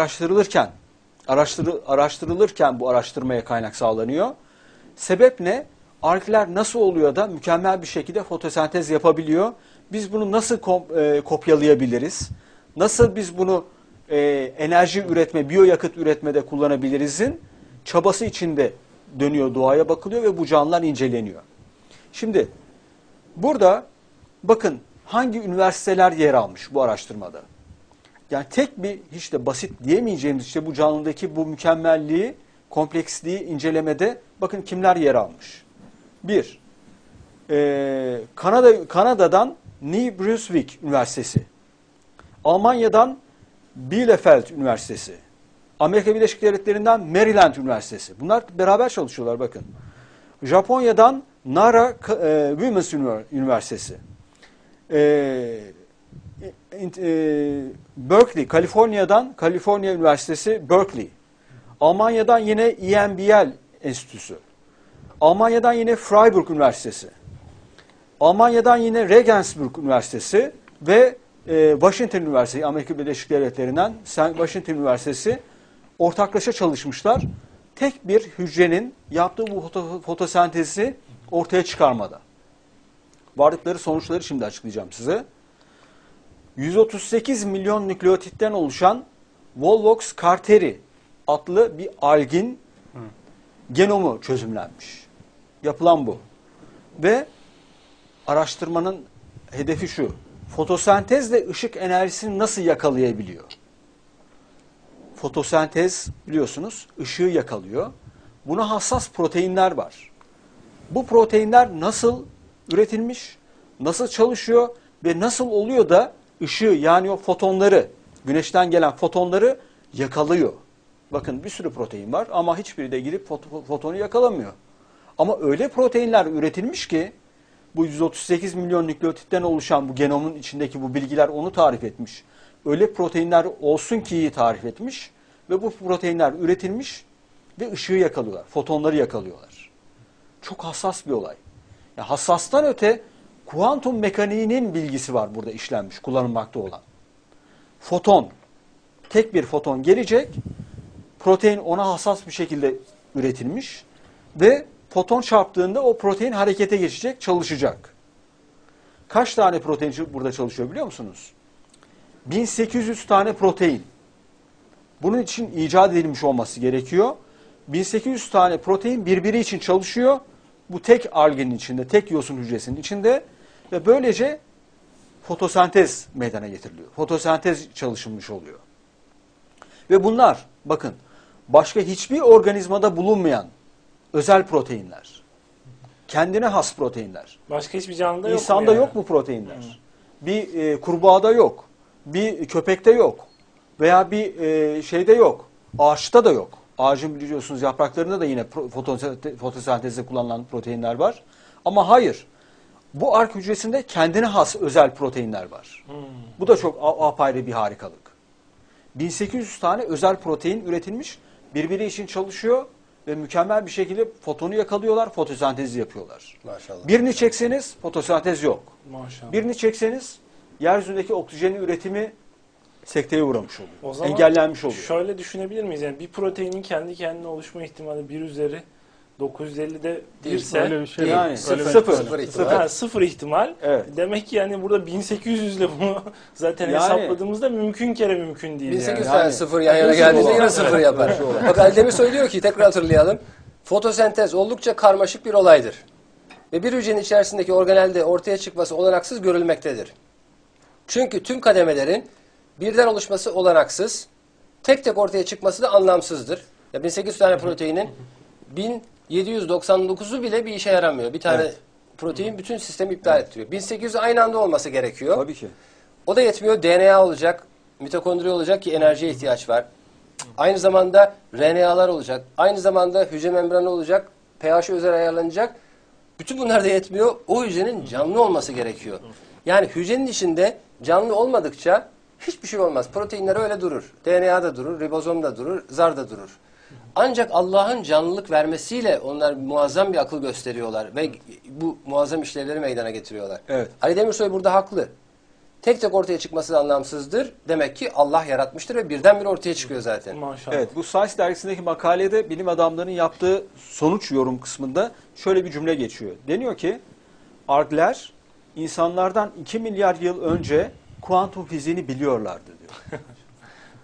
araştırılırken bu araştırmaya kaynak sağlanıyor. Sebep ne? Algler nasıl oluyor da mükemmel bir şekilde fotosentez yapabiliyor? Biz bunu nasıl kopyalayabiliriz? Nasıl biz bunu enerji üretme, biyoyakıt üretmede kullanabilirizin çabası içinde dönüyor, doğaya bakılıyor ve bu canlılar inceleniyor. Şimdi burada bakın hangi üniversiteler yer almış bu araştırmada. Yani tek bir hiç de basit diyemeyeceğimiz işte bu canlıdaki bu mükemmelliği, kompleksliği incelemede bakın kimler yer almış. Bir, Kanada'dan New Brunswick Üniversitesi, Almanya'dan Bielefeld Üniversitesi, Amerika Birleşik Devletleri'nden Maryland Üniversitesi. Bunlar beraber çalışıyorlar bakın. Japonya'dan Nara Women's Üniversitesi. Berkeley, Kaliforniya'dan Kaliforniya Üniversitesi Berkeley. Almanya'dan yine EMBL Enstitüsü. Almanya'dan yine Freiburg Üniversitesi. Almanya'dan yine Regensburg Üniversitesi ve Washington Üniversitesi, Amerika Birleşik Devletleri'nden Washington Üniversitesi ortaklaşa çalışmışlar. Tek bir hücrenin yaptığı bu fotosentezi ortaya çıkarmada. Vardıkları sonuçları şimdi açıklayacağım size. 138 milyon nükleotitten oluşan Volvox carteri adlı bir algin genomu çözümlenmiş. Yapılan bu. Ve araştırmanın hedefi şu. Fotosentezle ışık enerjisini nasıl yakalayabiliyor? Fotosentez biliyorsunuz ışığı yakalıyor. Buna hassas proteinler var. Bu proteinler nasıl üretilmiş, nasıl çalışıyor ve nasıl oluyor da ışığı yani o fotonları, güneşten gelen fotonları yakalıyor. Bakın bir sürü protein var ama hiçbiri de girip fotonu yakalamıyor. Ama öyle proteinler üretilmiş ki bu 138 milyon nükleotitten oluşan bu genomun içindeki bu bilgiler onu tarif etmiş. Öyle proteinler olsun ki'yi tarif etmiş ve bu proteinler üretilmiş ve ışığı yakalıyorlar, fotonları yakalıyorlar. Çok hassas bir olay. Yani hassastan öte kuantum mekaniğinin bilgisi var burada işlenmiş, kullanılmakta olan. Foton, tek bir foton gelecek, protein ona hassas bir şekilde üretilmiş ve foton çarptığında o protein harekete geçecek, çalışacak. Kaç tane protein burada çalışıyor biliyor musunuz? 1800 tane protein. Bunun için icat edilmiş olması gerekiyor. 1800 tane protein birbiri için çalışıyor. Bu tek algenin içinde, tek yosun hücresinin içinde ve böylece fotosentez meydana getiriliyor. Fotosentez çalışılmış oluyor. Ve bunlar bakın başka hiçbir organizmada bulunmayan özel proteinler. Kendine has proteinler. Başka hiçbir canlıda yok İnsanda mu yani? yok bu proteinler. Bir kurbağada yok. Bir köpekte yok. Veya bir şeyde yok. Ağaçta da yok. Ağacın biliyorsunuz yapraklarında da yine fotosentezde kullanılan proteinler var. Ama hayır. Bu ark hücresinde kendine has özel proteinler var. Bu da çok apayrı bir harikalık. 1800 tane özel protein üretilmiş. Birbiri için çalışıyor ve mükemmel bir şekilde fotonu yakalıyorlar, fotosentezi yapıyorlar. Maşallah. Birini çekseniz fotosentez yok. Maşallah. Birini çekseniz yeryüzündeki oksijenin üretimi sekteye uğramış oluyor. O zaman engellenmiş oluyor. Şöyle düşünebilir miyiz? Yani bir proteinin kendi kendine oluşma ihtimali 1 üzeri 950'de Değil, birse Öyle bir şey Değil. yok. Yani Öyle bir- sıfır. Sıfır ihtimal. Ha, sıfır ihtimal. Evet. Demek ki yani burada 1800 ile bunu zaten Yani- hesapladığımızda mümkün kere mümkün değil 1800 yani. tane sıfır yan yana Nasıl geldiğinde olur? yine sıfır yapar. Bak Aldemir söylüyor ki tekrar hatırlayalım. Fotosentez oldukça karmaşık bir olaydır. Ve bir hücrenin içerisindeki organelde ortaya çıkması olanaksız görülmektedir. Çünkü tüm kademelerin birden oluşması olanaksız, tek tek ortaya çıkması da anlamsızdır. Ya 1800 tane proteinin 1799'u bile bir işe yaramıyor. Bir tane Evet. protein bütün sistemi iptal ettiriyor. 1800 aynı anda olması gerekiyor. Tabii ki. O da yetmiyor. DNA olacak, mitokondri olacak ki enerjiye ihtiyaç var. Aynı zamanda RNA'lar olacak. Aynı zamanda hücre membranı olacak. pH'i özel ayarlanacak. Bütün bunlar da yetmiyor. O hücrenin canlı olması gerekiyor. Yani hücrenin içinde canlı olmadıkça hiçbir şey olmaz. Proteinler öyle durur. DNA da durur, ribozom da durur, zar da durur. Ancak Allah'ın canlılık vermesiyle onlar muazzam bir akıl gösteriyorlar ve bu muazzam işlevleri meydana getiriyorlar. Evet. Ali Demirsoy burada haklı. Tek tek ortaya çıkması da anlamsızdır. Demek ki Allah yaratmıştır ve birdenbire ortaya çıkıyor zaten. Maşallah. Evet, bu Science dergisindeki makalede bilim adamlarının yaptığı sonuç yorum kısmında şöyle bir cümle geçiyor. Deniyor ki, argler insanlardan 2 milyar yıl önce kuantum fiziğini biliyorlardı diyor.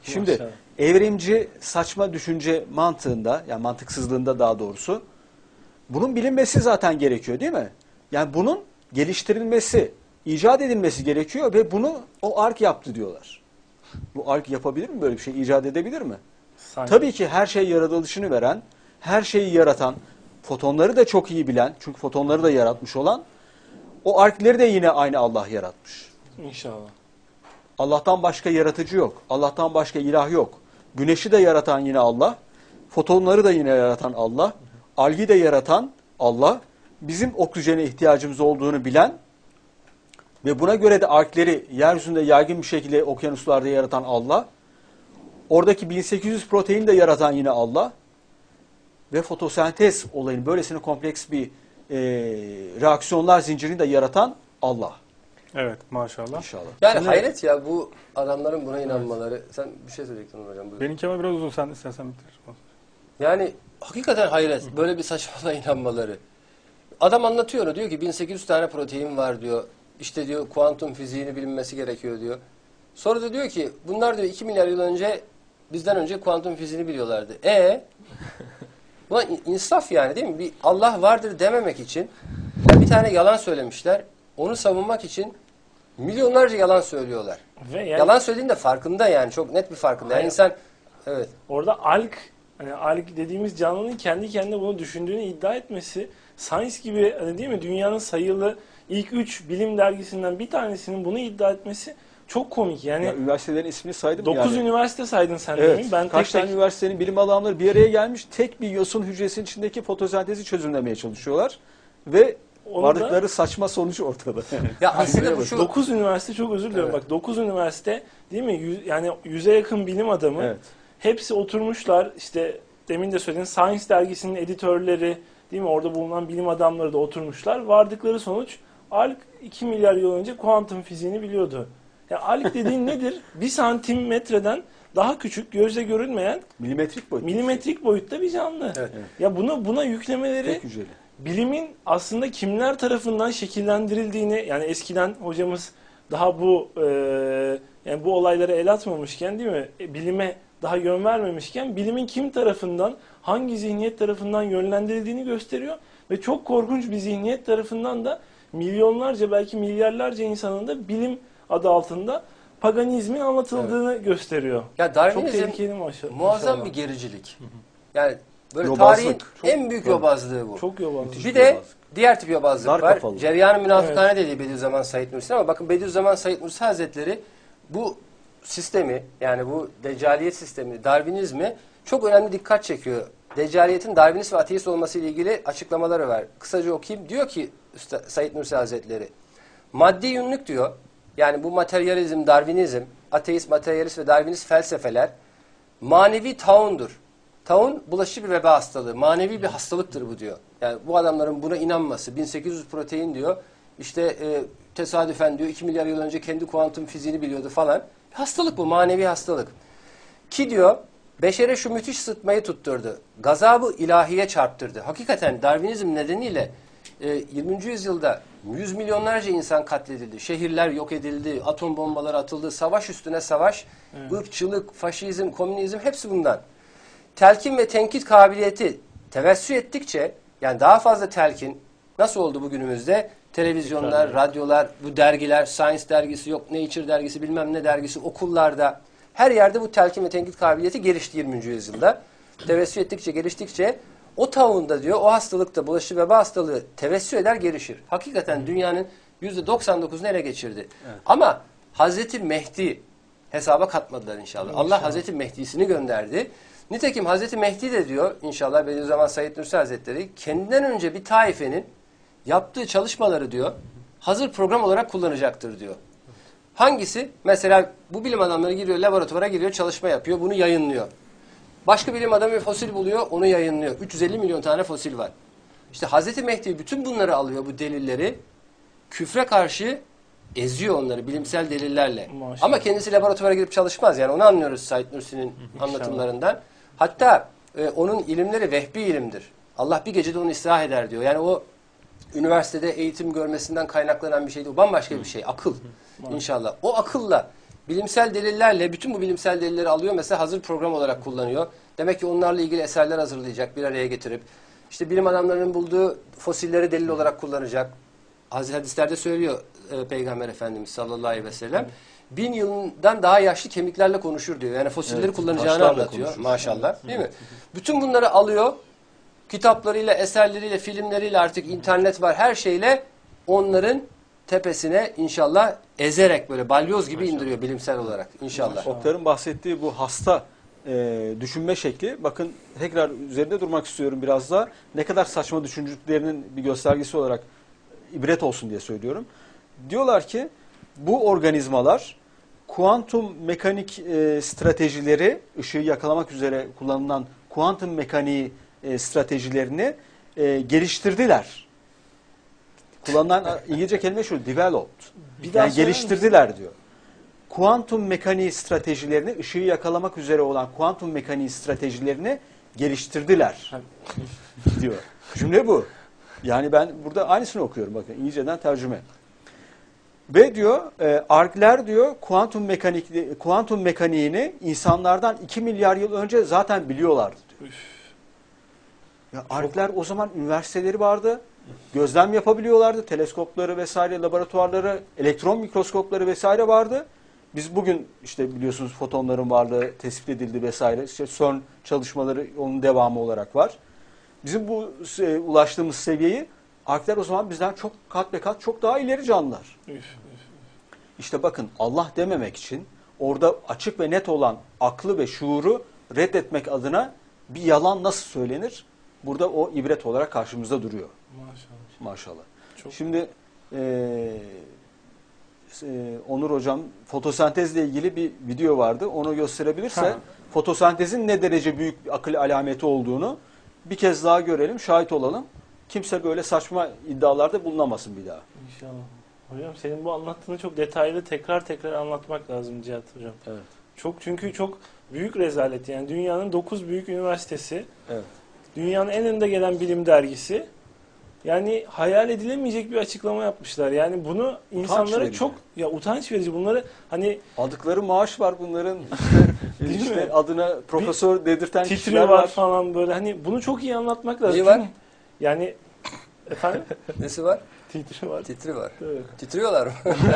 Şimdi Maşallah. evrimci saçma düşünce mantığında, yani mantıksızlığında daha doğrusu, bunun bilinmesi zaten gerekiyor değil mi? Yani bunun geliştirilmesi, icat edilmesi gerekiyor ve bunu o Ark yaptı diyorlar. Bu Ark yapabilir mi, böyle bir şey icat edebilir mi? Sanki. Tabii ki her şey yaratılışını veren, her şeyi yaratan, fotonları da çok iyi bilen, çünkü fotonları da yaratmış olan, o arkleri de yine aynı Allah yaratmış. İnşallah. Allah'tan başka yaratıcı yok. Allah'tan başka ilah yok. Güneşi de yaratan yine Allah. Fotonları da yine yaratan Allah. Algi de yaratan Allah. Bizim oksijene ihtiyacımız olduğunu bilen ve buna göre de arkleri yeryüzünde yaygın bir şekilde okyanuslarda yaratan Allah. Oradaki 1800 protein de yaratan yine Allah. Ve fotosentez olayını, böylesine kompleks bir reaksiyonlar zincirini de yaratan Allah. Evet, maşallah. İnşallah. Yani Şimdi- hayret ya bu adamların buna inanmaları. Sen bir şey söyleyecektin hocam. Buyur. Benimki ama biraz uzun, sen istersen bitir. Yani hakikaten hayret. Böyle bir saçmalığa inanmaları. Adam anlatıyor onu, diyor ki 1800 tane protein var diyor. İşte diyor kuantum fiziğini bilinmesi gerekiyor diyor. Sonra da diyor ki bunlar diyor 2 milyar yıl önce bizden önce kuantum fiziğini biliyorlardı. Buna insaf yani değil mi? Bir Allah vardır dememek için bir tane yalan söylemişler. Onu savunmak için milyonlarca yalan söylüyorlar. Ve yani Yalan söylediğinde farkında yani. Çok net bir farkında. Yani Hayır. insan evet. orada alg, hani alg dediğimiz canlının kendi kendine bunu düşündüğünü iddia etmesi, Science gibi hani değil mi, dünyanın sayılı ilk 3 bilim dergisinden bir tanesinin bunu iddia etmesi çok komik. Yani Ya, üniversitelerin ismini saydım 9 yani. üniversite saydın sen Evet. demin. Ben Kaç tek tane tek üniversitenin bilim adamları bir araya gelmiş, tek bir yosun hücresinin içindeki fotosentezi çözümlemeye çalışıyorlar ve Onu vardıkları saçma sonuç ortada. Ya aslında bu şu 9 üniversite, çok özür diliyorum, Evet. bak 9 üniversite değil mi? Yani 100'e yakın bilim adamı. Evet. Hepsi oturmuşlar, işte demin de söyledin, Science dergisinin editörleri değil mi? Orada bulunan bilim adamları da oturmuşlar. Vardıkları sonuç, ALK 2 milyar yıl önce kuantum fiziğini biliyordu. Yani ALK dediğin nedir? 1 santimetreden daha küçük, gözle görünmeyen Milimetrik boyut. milimetrik boyutta bir canlı. Evet. Ya buna yüklemeleri Tek hücreli. bilimin aslında kimler tarafından şekillendirildiğini, yani eskiden hocamız daha bu yani bu olaylara el atmamışken değil mi? Bilime daha yön vermemişken bilimin kim tarafından, hangi zihniyet tarafından yönlendirildiğini gösteriyor ve çok korkunç bir zihniyet tarafından da milyonlarca, belki milyarlarca insanın da bilim adı altında paganizmin anlatıldığını gösteriyor. ya Çok Darwinizm tehlikeli maşallah. muazzam bir gericilik. Yani böyle Yobazlık. tarihin Çok- en büyük yobazlığı bu. Çok yobaz. Bir de diğer tip yobazlık Dar var. kafalı. Ceryan-ı Münafıkane dediği Bediüzzaman Said Nursi, ama bakın Bediüzzaman Said Nursi Hazretleri bu sistemi, yani bu deccaliyet sistemi, Darwinizmi çok önemli dikkat çekiyor. Deccaliyetin Darwinist ve ateist olması ile ilgili açıklamaları var. Kısaca okuyayım. Diyor ki Said Nursi Hazretleri, maddi yönlük diyor, yani bu materyalizm, Darwinizm, ateist, materyalist ve Darwinist felsefeler manevi taundur. Taun bulaşıcı bir veba hastalığı. Manevi bir hastalıktır bu diyor. Yani bu adamların buna inanması, 1800 protein diyor, işte tesadüfen diyor 2 milyar yıl önce kendi kuantum fiziğini biliyordu falan. Hastalık bu, manevi hastalık. Ki diyor, beşere şu müthiş sıtmayı tutturdu. Gazabı ilahiye çarptırdı. Hakikaten Darwinizm nedeniyle 20. yüzyılda yüz milyonlarca insan katledildi. Şehirler yok edildi, atom bombaları atıldı, savaş üstüne savaş, ırkçılık, faşizm, komünizm, hepsi bundan. Telkin ve tenkit kabiliyeti tevessü ettikçe, yani daha fazla telkin, nasıl oldu bugünümüzde? Televizyonlar, radyolar, bu dergiler, Science dergisi, yok Nature dergisi, bilmem ne dergisi, okullarda, her yerde bu telkin ve tenkit kabiliyeti gelişti 20. yüzyılda. Tevessü ettikçe, geliştikçe o tavrında diyor, o hastalıkta, bulaşıcı veba hastalığı tevessü eder, gelişir. Hakikaten dünyanın %99'unu ele geçirdi. Evet. Ama Hazreti Mehdi hesaba katmadılar inşallah. Allah Hazreti Mehdi'sini gönderdi. Nitekim Hazreti Mehdi de diyor inşallah Bediüzzaman Said Nursi Hazretleri kendinden önce bir taifenin yaptığı çalışmaları diyor hazır program olarak kullanacaktır diyor. Hangisi? Mesela bu bilim adamları giriyor, laboratuvara giriyor, çalışma yapıyor, bunu yayınlıyor. Başka bilim adamı bir fosil buluyor, onu yayınlıyor. 350 milyon tane fosil var. İşte Hazreti Mehdi bütün bunları alıyor, bu delilleri. Küfre karşı eziyor onları bilimsel delillerle. Maşallah. Ama kendisi laboratuvara girip çalışmaz. Yani onu anlıyoruz Said Nursi'nin anlatımlarından. Hatta onun ilimleri vehbi ilimdir. Allah bir gecede onu ıslah eder diyor. Yani o üniversitede eğitim görmesinden kaynaklanan bir şey değil. O bambaşka bir şey. Akıl. İnşallah. O akılla bilimsel delillerle bütün bu bilimsel delilleri alıyor mesela hazır program olarak kullanıyor. Demek ki onlarla ilgili eserler hazırlayacak bir araya getirip işte bilim adamlarının bulduğu fosilleri delil olarak kullanacak. Hadislerde söylüyor Peygamber Efendimiz sallallahu aleyhi ve sellem. 1000 yıldan daha yaşlı kemiklerle konuşur diyor. Yani fosilleri kullanacağını taşlarla anlatıyor konuşur. maşallah. Değil mi? Bütün bunları alıyor. Kitaplarıyla, eserleriyle, filmleriyle artık internet var her şeyle onların tepesine inşallah ezerek böyle balyoz gibi indiriyor bilimsel olarak inşallah. Oktar'ın bahsettiği bu hasta düşünme şekli, bakın tekrar üzerinde durmak istiyorum biraz da, ne kadar saçma düşündüklerinin bir göstergesi olarak ibret olsun diye söylüyorum. Diyorlar ki bu organizmalar kuantum mekanik stratejileri, ışığı yakalamak üzere kullanılan kuantum mekaniği stratejilerini geliştirdiler. Kullanılan İngilizce kelime şu, developed. Yani geliştirdiler diyor. Kuantum mekaniği stratejilerini, ışığı yakalamak üzere olan kuantum mekaniği stratejilerini geliştirdiler diyor. Cümle bu. Yani ben burada aynısını okuyorum, bakın İngilizceden tercüme. Ve diyor argler diyor kuantum mekaniğini insanlardan 2 milyar yıl önce zaten biliyorlardı diyor. Ya argler o zaman üniversiteleri vardı. Gözlem yapabiliyorlardı. Teleskopları vesaire, laboratuvarları, elektron mikroskopları vesaire vardı. Biz bugün işte biliyorsunuz fotonların varlığı tespit edildi vesaire. İşte CERN çalışmaları onun devamı olarak var. Bizim bu ulaştığımız seviyeyi argler o zaman bizden çok kat be kat çok daha ileri canlılar. İşte bakın, Allah dememek için orada açık ve net olan aklı ve şuuru reddetmek adına bir yalan nasıl söylenir? Burada o ibret olarak karşımızda duruyor. Maşallah. Şimdi Onur Hocam fotosentezle ilgili bir video vardı. Onu gösterebilirse fotosentezin ne derece büyük bir akıl alameti olduğunu bir kez daha görelim, şahit olalım. Kimse böyle saçma iddialarda bulunamasın bir daha. İnşallah. Hocam senin bu anlattığını çok detaylı tekrar anlatmak lazım Cihat Hocam. Evet. Çünkü çok büyük rezalet. Yani dünyanın 9 büyük üniversitesi, Evet. dünyanın en önde gelen bilim dergisi, yani hayal edilemeyecek bir açıklama yapmışlar. Yani bunu insanlara verici. çok utanç verici. Bunları hani Aldıkları maaş var bunların. Değil işte mi? adına profesör dedirten kişiler titriyor var. falan böyle. Hani bunu çok iyi anlatmak lazım. Neyi var? Çünkü- Yani efendim? Nesi var? Titri var. Titri var. Evet. Titriyorlar mı?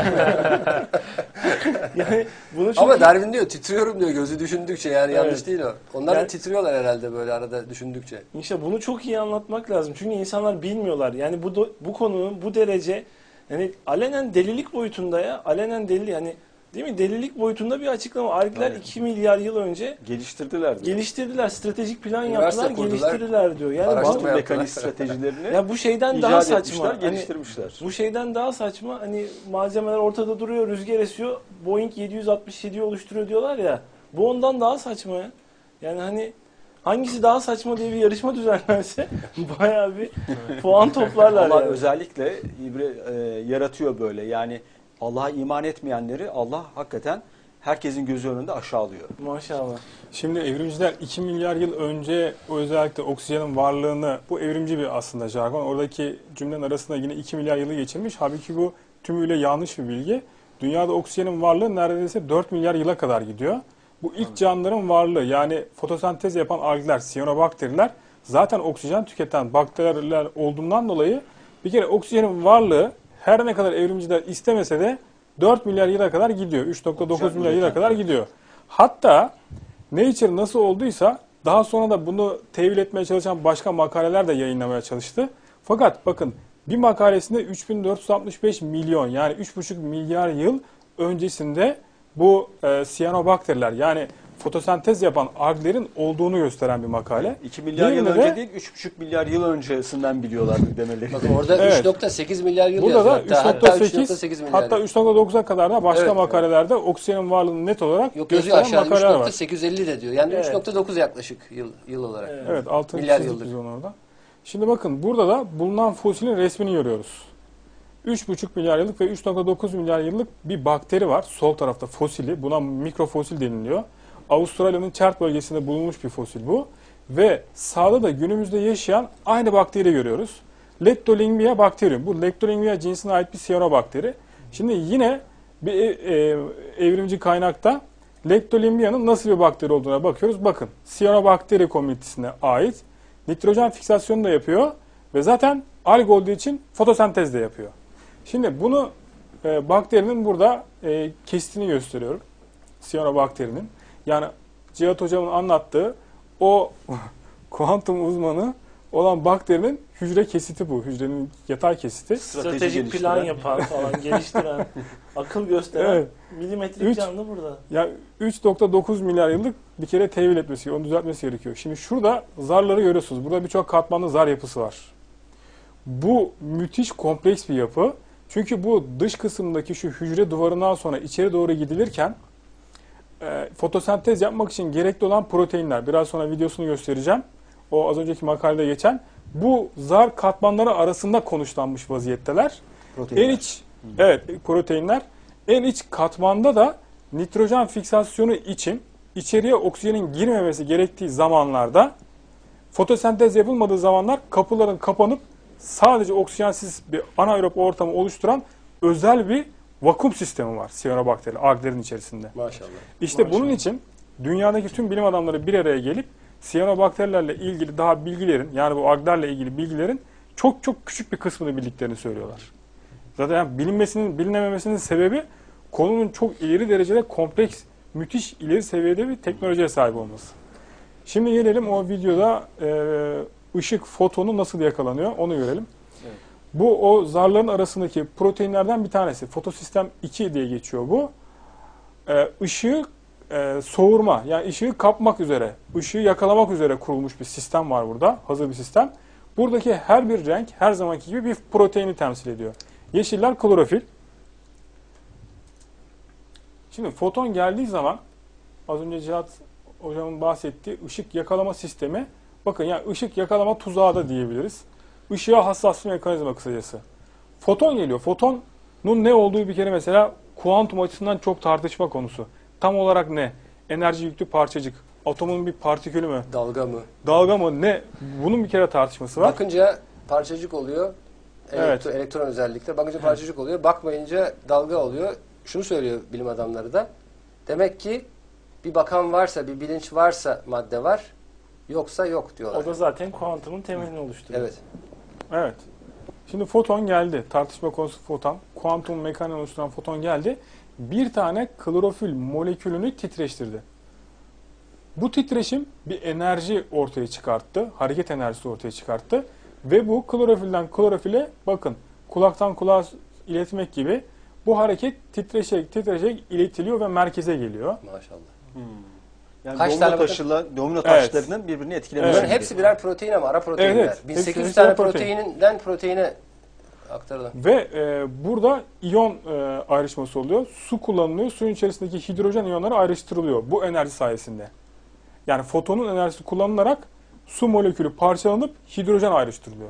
Yani bunu çok Ama Darwin diyor titriyorum diyor gözü düşündükçe yani yanlış Evet. değil o. Onlar da Yani- titriyorlar herhalde böyle arada düşündükçe. İşte bunu çok iyi anlatmak lazım. Çünkü insanlar bilmiyorlar. Yani bu konunun bu derece yani alenen delilik boyutunda alenen deli yani değil mi? Delilik boyutunda bir açıklama. Argler Evet. 2 milyar yıl önce Geliştirdiler diyor. geliştirdiler, stratejik plan Üniversite yaptılar, kurdular, geliştirdiler diyor. Yani araştırma Kuantum yaptılar. mekanik stratejilerini ya bu şeyden daha icat saçma. etmişler, Hani geliştirmişler. bu şeyden daha saçma. Hani malzemeler ortada duruyor, rüzgar esiyor. Boeing 767'yi oluşturuyor diyorlar ya. Bu ondan daha saçma ya. Yani hani hangisi daha saçma diye bir yarışma düzenlense bayağı bir puan toplarlar Allah yani. özellikle yaratıyor böyle. Yani Allah'a iman etmeyenleri Allah hakikaten herkesin gözü önünde aşağılıyor. Maşallah. Şimdi evrimciler 2 milyar yıl önce özellikle oksijenin varlığını, bu evrimci bir aslında jargon, oradaki cümlenin arasında yine 2 milyar yılı geçirmiş. Halbuki bu tümüyle yanlış bir bilgi. Dünyada oksijenin varlığı neredeyse 4 milyar yıla kadar gidiyor. Bu ilk canlıların varlığı, yani fotosentez yapan algler, siyanobakteriler zaten oksijen tüketen bakteriler olduğundan dolayı bir kere oksijenin varlığı her ne kadar evrimciler istemese de 4 milyar yıla kadar gidiyor. 3.9 milyar yıla kadar gidiyor. Hatta Nature nasıl olduysa daha sonra da bunu tevil etmeye çalışan başka makaleler de yayınlamaya çalıştı. Fakat bakın bir makalesinde 3465 milyon yani 3,5 milyar yıl öncesinde bu siyanobakteriler yani fotosentez yapan alglerin olduğunu gösteren bir makale. 2 milyar yıl Diğerinde önce de- değil, 3,5 milyar yıl öncesinden biliyorlar demeleri. Bakın orada Evet. 3.8 milyar yıl Burada da yazıyor. Hatta 3.8 milyar hatta yıl. 3.9'a kadar da başka Evet. makalelerde oksijenin varlığını net olarak Yok yazıyor gösteren aşağıda makaleler var. 3.850 de diyor. Yani Evet. 3.9 yaklaşık yıl olarak. Evet. Evet, altını Milyar çizdik yıldır. biz onu orada. Şimdi bakın burada da bulunan fosilin resmini görüyoruz. 3,5 milyar yıllık ve 3.9 milyar yıllık bir bakteri var. Sol tarafta fosili. Buna mikrofosil deniliyor. Avustralya'nın Chart bölgesinde bulunmuş bir fosil bu. Ve sağda da günümüzde yaşayan aynı bakteri görüyoruz. Leptolingmia bakterium. Bu Leptolingmia cinsine ait bir siyanobakteri. Şimdi yine bir evrimci kaynakta Lectolimbia'nın nasıl bir bakteri olduğuna bakıyoruz. Bakın, Cyanobacteria komünitesine ait nitrojen fiksasyonu da yapıyor ve zaten alg olduğu için fotosentez de yapıyor. Şimdi bunu bakterinin burada kesitini gösteriyorum. Cyanobacteria'nın. Yani Cihat Hocam'ın anlattığı o kuantum uzmanı olan bakterinin hücre kesiti bu. Hücrenin yatay kesiti. Stratejik plan yapan falan, geliştiren, akıl gösteren Evet. milimetrik canlı burada. Ya 3.9 milyar yıllık bir kere tevil etmesi, onu düzeltmesi gerekiyor. Şimdi şurada zarları görüyorsunuz. Burada birçok katmanlı zar yapısı var. Bu müthiş kompleks bir yapı. Çünkü bu dış kısımdaki şu hücre duvarından sonra içeri doğru gidilirken fotosentez yapmak için gerekli olan proteinler. Biraz sonra videosunu göstereceğim. O az önceki makalede geçen. Bu zar katmanları arasında konuşlanmış vaziyetteler. Proteinler. En iç, evet, proteinler. En iç katmanda da nitrojen fiksasyonu için içeriye oksijenin girmemesi gerektiği zamanlarda, fotosentez yapılmadığı zamanlar kapıların kapanıp sadece oksijensiz bir anaerob ortamı oluşturan özel bir vakum sistemi var Cyanobacteria, alglerin içerisinde. Maşallah. İşte bunun için dünyadaki tüm bilim adamları bir araya gelip siyanobakterilerle ilgili daha bilgilerin, yani bu alglerle ilgili bilgilerin çok çok küçük bir kısmını bildiklerini söylüyorlar. Zaten yani bilinememesinin sebebi konunun çok ileri derecede kompleks, müthiş ileri seviyede bir teknolojiye sahip olması. Şimdi gelelim o videoda ışık fotonu nasıl yakalanıyor onu görelim. Evet. Bu o zarların arasındaki proteinlerden bir tanesi. Fotosistem 2 diye geçiyor bu. Işığı soğurma, yani ışığı kapmak üzere, ışığı yakalamak üzere kurulmuş bir sistem var burada. Hazır bir sistem. Buradaki her bir renk her zamanki gibi bir proteini temsil ediyor. Yeşiller klorofil. Şimdi foton geldiği zaman az önce Cihat Hocam'ın bahsettiği ışık yakalama sistemi, bakın yani ışık yakalama tuzağı da diyebiliriz. Işığa hassas bir mekanizma kısacası. Foton geliyor. Fotonun ne olduğu bir kere mesela kuantum açısından çok tartışma konusu. Tam olarak ne? Enerji yüklü parçacık, atomun bir partikülü mü, Dalga mı? dalga mı, ne? Bunun bir kere tartışması var. Bakınca parçacık oluyor. Evet. Elektron özellikle. Bakınca parçacık oluyor. Bakmayınca dalga oluyor. Şunu söylüyor bilim adamları da. Demek ki bir bakan varsa, bir bilinç varsa madde var. Yoksa yok diyorlar. O da zaten kuantumun temelini oluşturuyor. Evet. Evet. Şimdi foton geldi. Tartışma konusu foton. Kuantum mekaniğini oluşturan foton geldi. Bir tane klorofil molekülünü titreştirdi. Bu titreşim bir enerji ortaya çıkarttı. Hareket enerjisi ortaya çıkarttı. Ve bu klorofilden klorofile, bakın, kulaktan kulağa iletmek gibi bu hareket titreşerek iletiliyor ve merkeze geliyor. Maşallah. Yani Kaç domino tane domino Evet. taşlarının birbirini etkilemesi. Bunların Evet. hepsi birer protein ama ara proteinler. Evet, 1800 hepsi tane protein. proteininden proteine aktarılan. Ve burada iyon ayrışması oluyor. Su kullanılıyor. Suyun içerisindeki hidrojen iyonları ayrıştırılıyor bu enerji sayesinde. Yani fotonun enerjisi kullanılarak su molekülü parçalanıp hidrojen ayrıştırılıyor.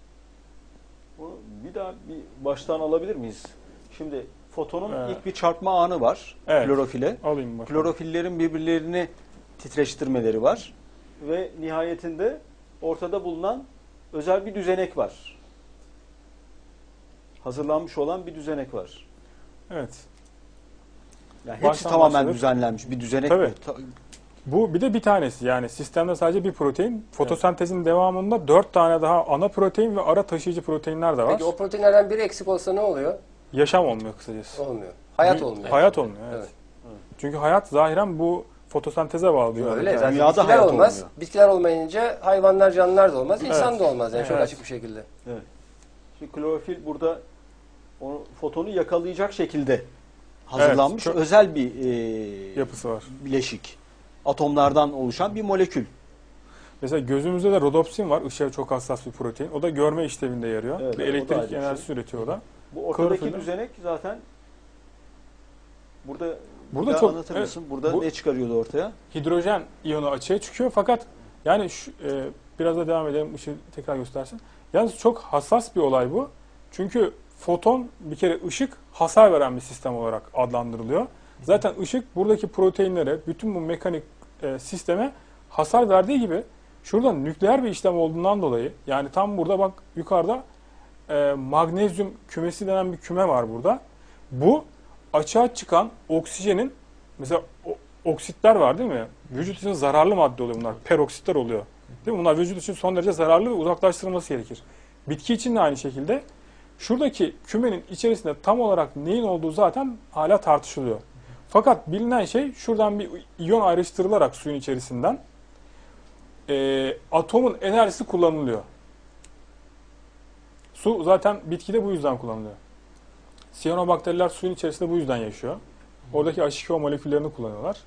Bir daha bir baştan alabilir miyiz? Şimdi fotonun Evet. ilk bir çarpma anı var Evet. klorofile. Alayım bakalım. Klorofillerin birbirlerini titreştirmeleri var. Ve nihayetinde ortada bulunan özel bir düzenek var. Hazırlanmış olan bir düzenek var. Evet. Yani hepsi Baştan tamamen başladık. düzenlenmiş bir düzenek. Tabii. bu. Bu bir de bir tanesi, yani sistemde sadece bir protein. Fotosentezin devamında 4 tane daha ana protein ve ara taşıyıcı proteinler de var. Peki o proteinlerden biri eksik olsa ne oluyor? Yaşam olmuyor kısacası. Olmuyor. Hayat olmuyor. Hayat olmuyor, evet. Evet. Çünkü hayat zahiren bu fotosenteze bağlı diyor. Öyle. Yani. Zaten Dünyada bitkiler hayat olmaz. olmuyor. Bitkiler olmayınca hayvanlar, canlılar da olmaz. İnsan Evet. da olmaz. Yani çok Evet. açık bir şekilde. Şimdi klorofil burada o fotonu yakalayacak şekilde hazırlanmış çok- özel bir Yapısı var. bileşik. Atomlardan oluşan bir molekül. Mesela gözümüzde de rodopsin var. Işığa çok hassas bir protein. O da görme işlevinde yarıyor. Evet, Ve o da elektrik ayrı bir enerjisi üretiyor o da. Bu ortadaki Klorofil- düzenek zaten burada Burada daha çok- anlatır evet, mısın? Burada bu- ne çıkarıyordu ortaya? Hidrojen iyonu açığa çıkıyor fakat yani biraz da devam edelim, ışığı tekrar göstersin. Yalnız çok hassas bir olay bu. Çünkü foton, bir kere ışık hasar veren bir sistem olarak adlandırılıyor. Zaten ışık buradaki proteinlere, bütün bu mekanik sisteme hasar verdiği gibi şurada nükleer bir işlem olduğundan dolayı, yani tam burada bak yukarıda magnezyum kümesi denen bir küme var burada. Bu açığa çıkan oksijenin mesela oksitler var değil mi? Vücut için zararlı madde oluyor bunlar. Peroksitler oluyor. Değil mi? Bunlar vücut için son derece zararlı ve uzaklaştırılması gerekir. Bitki için de aynı şekilde. Şuradaki kümenin içerisinde tam olarak neyin olduğu zaten hala tartışılıyor. Fakat bilinen şey şuradan bir iyon ayrıştırılarak suyun içerisinden atomun enerjisi kullanılıyor. Su zaten bitkide bu yüzden kullanılıyor. Siyanobakteriler suyun içerisinde bu yüzden yaşıyor. Oradaki H2O moleküllerini kullanıyorlar.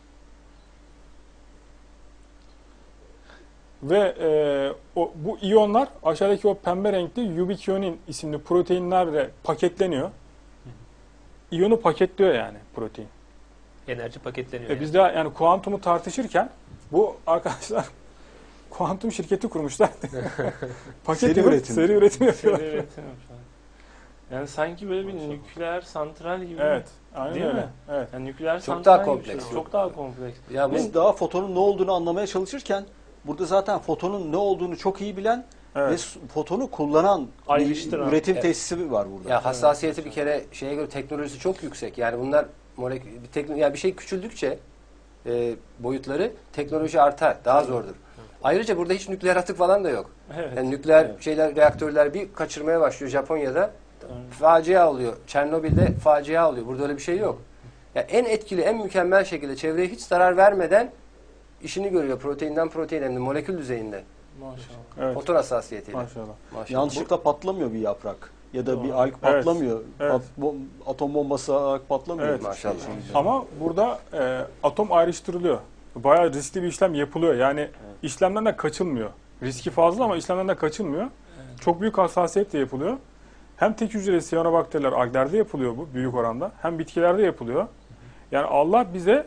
Ve bu iyonlar aşağıdaki o pembe renkli ubiquinon isimli proteinlerle paketleniyor. İyonu paketliyor yani protein. Enerji paketleniyor. Biz de yani kuantumu tartışırken bu arkadaşlar kuantum şirketi kurmuşlar. Seri üretim. Seri üretim yapıyorlar. Seri üretim yapıyorlar. Yani sanki böyle bir nükleer santral gibi. Evet. Aynen Değil öyle. mi? Evet. Yani nükleer Çok santral daha gibi kompleks. bir şey. Çok daha kompleks. Ya bu Biz daha fotonun ne olduğunu anlamaya çalışırken burada zaten fotonun ne olduğunu çok iyi bilen Evet. ve fotonu kullanan bir Ayrıştıran. üretim Evet. tesisi var burada. ya hassasiyeti bir kere şeye göre teknolojisi çok yüksek. Yani bunlar yani bir şey küçüldükçe boyutları teknoloji artar, daha zordur. Ayrıca burada hiç nükleer atık falan da yok. Evet. Yani nükleer şeyler, reaktörler bir kaçırmaya başlıyor Japonya'da. Facia oluyor. Çernobil'de facia oluyor. Burada öyle bir şey yok. Yani en etkili, en mükemmel şekilde çevreye hiç zarar vermeden işini görüyor. Proteinden protein hem de molekül düzeyinde. Maşallah. Evet. Foton hassasiyetiyle. Maşallah. Maşallah. Yanlışlıkla patlamıyor bir yaprak ya da bir Doğru. alg patlamıyor. Evet. Atom bombası olarak patlamıyor. Evet. Maşallah. Ama burada atom ayrıştırılıyor. Bayağı riskli bir işlem yapılıyor. Yani işlemden de kaçılmıyor. Riski fazla ama işlemden de kaçılmıyor. Çok büyük hassasiyetle yapılıyor. Hem tek hücreli siyanobakteriler alglerde yapılıyor bu büyük oranda. Hem bitkilerde yapılıyor. Yani Allah bize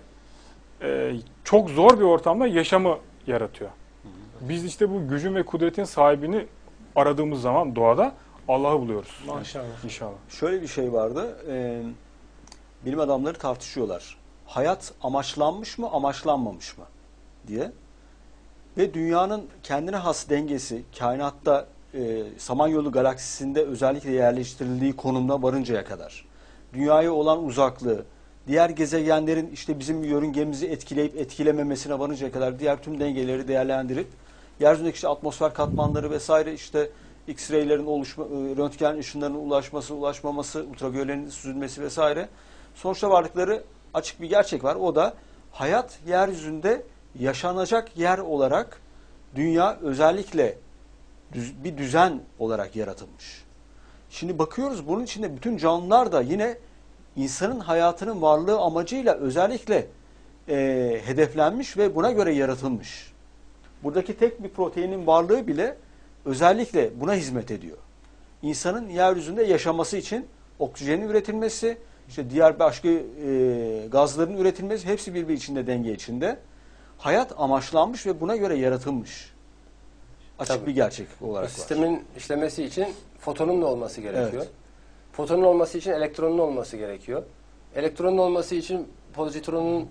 çok zor bir ortamda yaşamı yaratıyor. Biz işte bu gücün ve kudretin sahibini aradığımız zaman doğada Allah'ı buluyoruz. Maşallah. İnşallah. Şöyle bir şey vardı. Bilim adamları tartışıyorlar. Hayat amaçlanmış mı, amaçlanmamış mı diye. Ve dünyanın kendine has dengesi, kainatta Samanyolu galaksisinde özellikle yerleştirildiği konumda varıncaya kadar, dünyaya olan uzaklığı, diğer gezegenlerin işte bizim yörüngemizi etkileyip etkilememesine varıncaya kadar diğer tüm dengeleri değerlendirip, yeryüzündeki işte atmosfer katmanları vesaire işte X-ray'lerin oluşma, röntgen ışınlarının ulaşması, ulaşmaması, ultraviyolelerin süzülmesi vesaire. Sonuçta varlıkları açık bir gerçek var. O da hayat yeryüzünde yaşanacak yer olarak dünya özellikle bir düzen olarak yaratılmış. Şimdi bakıyoruz bunun içinde bütün canlılar da yine insanın hayatının varlığı amacıyla özellikle hedeflenmiş ve buna göre yaratılmış. Buradaki tek bir proteinin varlığı bile özellikle buna hizmet ediyor. İnsanın yeryüzünde yaşaması için oksijenin üretilmesi, işte diğer başka gazların üretilmesi hepsi birbiri içinde, denge içinde. Hayat amaçlanmış ve buna göre yaratılmış. Açık Tabii. bir gerçek olarak var. Sistemin işlemesi için fotonun da olması gerekiyor. Evet. Fotonun olması için elektronun olması gerekiyor. Elektronun olması için pozitronun,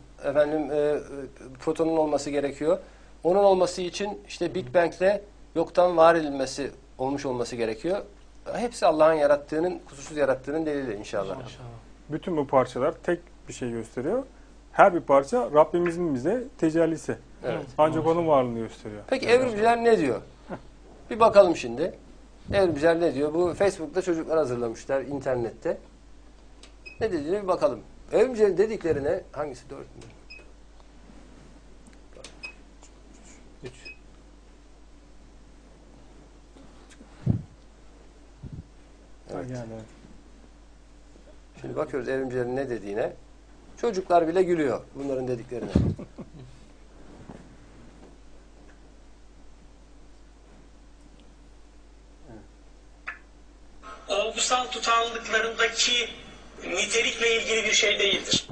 protonun olması gerekiyor. Onun olması için işte Big Bang'le yoktan var edilmesi olmuş olması gerekiyor. Hepsi Allah'ın yarattığının, kusursuz yarattığının delili inşallah. Maşallah. Bütün bu parçalar tek bir şey gösteriyor. Her bir parça Rabbimizin bize tecellisi. Evet. Ancak onun varlığını gösteriyor. Peki evrimciler ne diyor? Bir bakalım şimdi. Evrimciler ne diyor? Bu Facebook'ta çocuklar hazırlamışlar internette. Ne dediğine bir bakalım. Evrimcilerin dediklerine hangisi doğru? 3. Evet. Yani, evet. Şimdi bakıyoruz evrimcilerin ne dediğine. Çocuklar bile gülüyor bunların dediklerine. Olgusal tutarlılıklarındaki nitelikle ilgili bir şey değildir.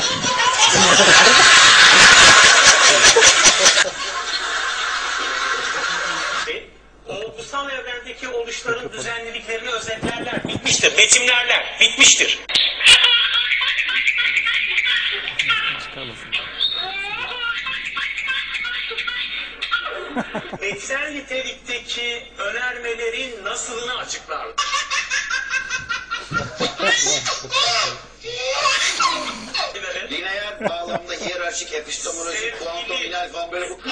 Olgusal evrendeki oluşların düzenliliklerini özetlerler, bitmiştir, betimlerler, bitmiştir. Metsel nitelikteki önermelerin nasılını açıklar. hiyerarşik, epistemolojik, kuantum, inal falan böyle bu...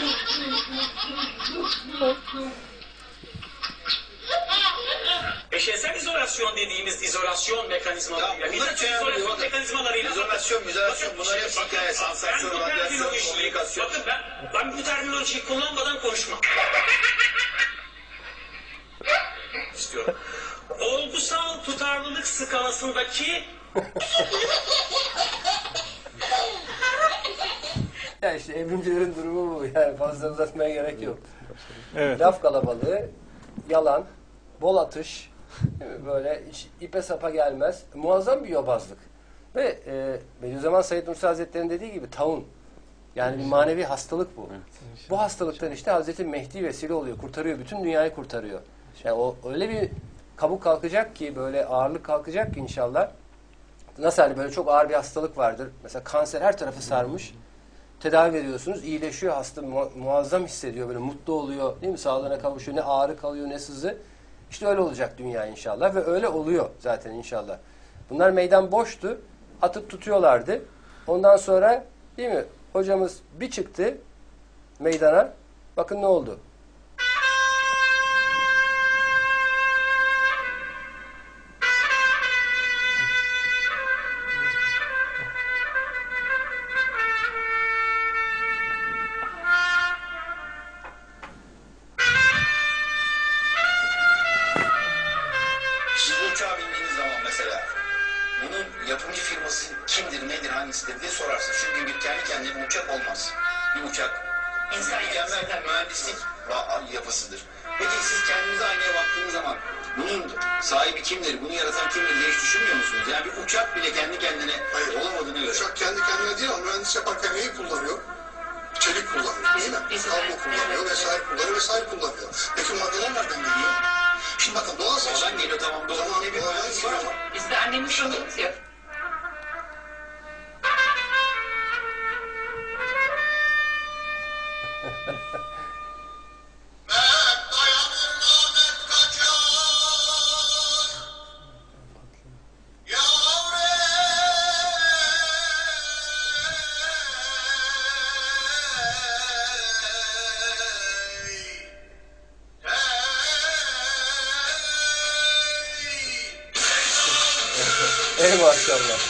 Eşeysel izolasyon dediğimiz izolasyon mekanizmalarıyla, Ya bunlar izolasyon mekanizmalarıyla... İzolasyon, bunlar hep hikaye, sansasyon, radyasyon, komünikasyon. Bakın ben bu terminolojiyi kullanmadan konuşmam. istiyorum. Olgusal tutarlılık skalasındaki Ya işte evrimcilerin durumu bu. Yani fazla uzatmaya gerek yok. Evet. Laf kalabalığı, yalan, bol atış, değil mi? Böyle hiç ipe sapa gelmez. Muazzam bir yobazlık. Ve Bediüzzaman Said Nursi Hazretleri'nin dediği gibi taun. Yani bir manevi hastalık bu. Bu hastalıktan işte Hazreti Mehdi vesile oluyor. Kurtarıyor. Bütün dünyayı kurtarıyor. Yani o öyle bir kabuk kalkacak ki, böyle ağırlık kalkacak ki inşallah. Nasıl hani böyle çok ağır bir hastalık vardır. Mesela kanser her tarafı sarmış. Tedavi veriyorsunuz. İyileşiyor hasta. Muazzam hissediyor. Böyle mutlu oluyor. Değil mi? Sağlığına kavuşuyor. Ne ağrı kalıyor ne sızı. İşte öyle olacak dünya inşallah. Ve öyle oluyor zaten inşallah. Bunlar meydan boştu. Atıp tutuyorlardı. Ondan sonra değil mi? Hocamız bir çıktı meydana. Bakın ne oldu? Siz bu uçağı bindiğiniz zaman mesela bunun yapımcı firması kimdir, nedir, hangisidir diye sorarsın. Çünkü bir kendi kendine bir uçak olmaz. Bir uçak mükemmel bir mühendislik yapısıdır. Peki siz kendinize aynaya baktığınız zaman bunun sahibi kimdir, bunu yaratan kimdir diye hiç düşünmüyor musunuz? Yani bir uçak bile kendi kendine olamadığını göre. Uçak kendi kendine değil ama mühendis yaparken neyi kullanıyor? Çelik kullanıyor değil mi? Kablo kullanıyor vesaire kullanıyor. Peki maddeler nereden geliyor? Şimdi bakın doğal seçim. Oradan geliyor tamam doğru. Tamam, Ne bir doğal mühendis seçim var ama. bizde annemin şunu yok. Ey maşallah.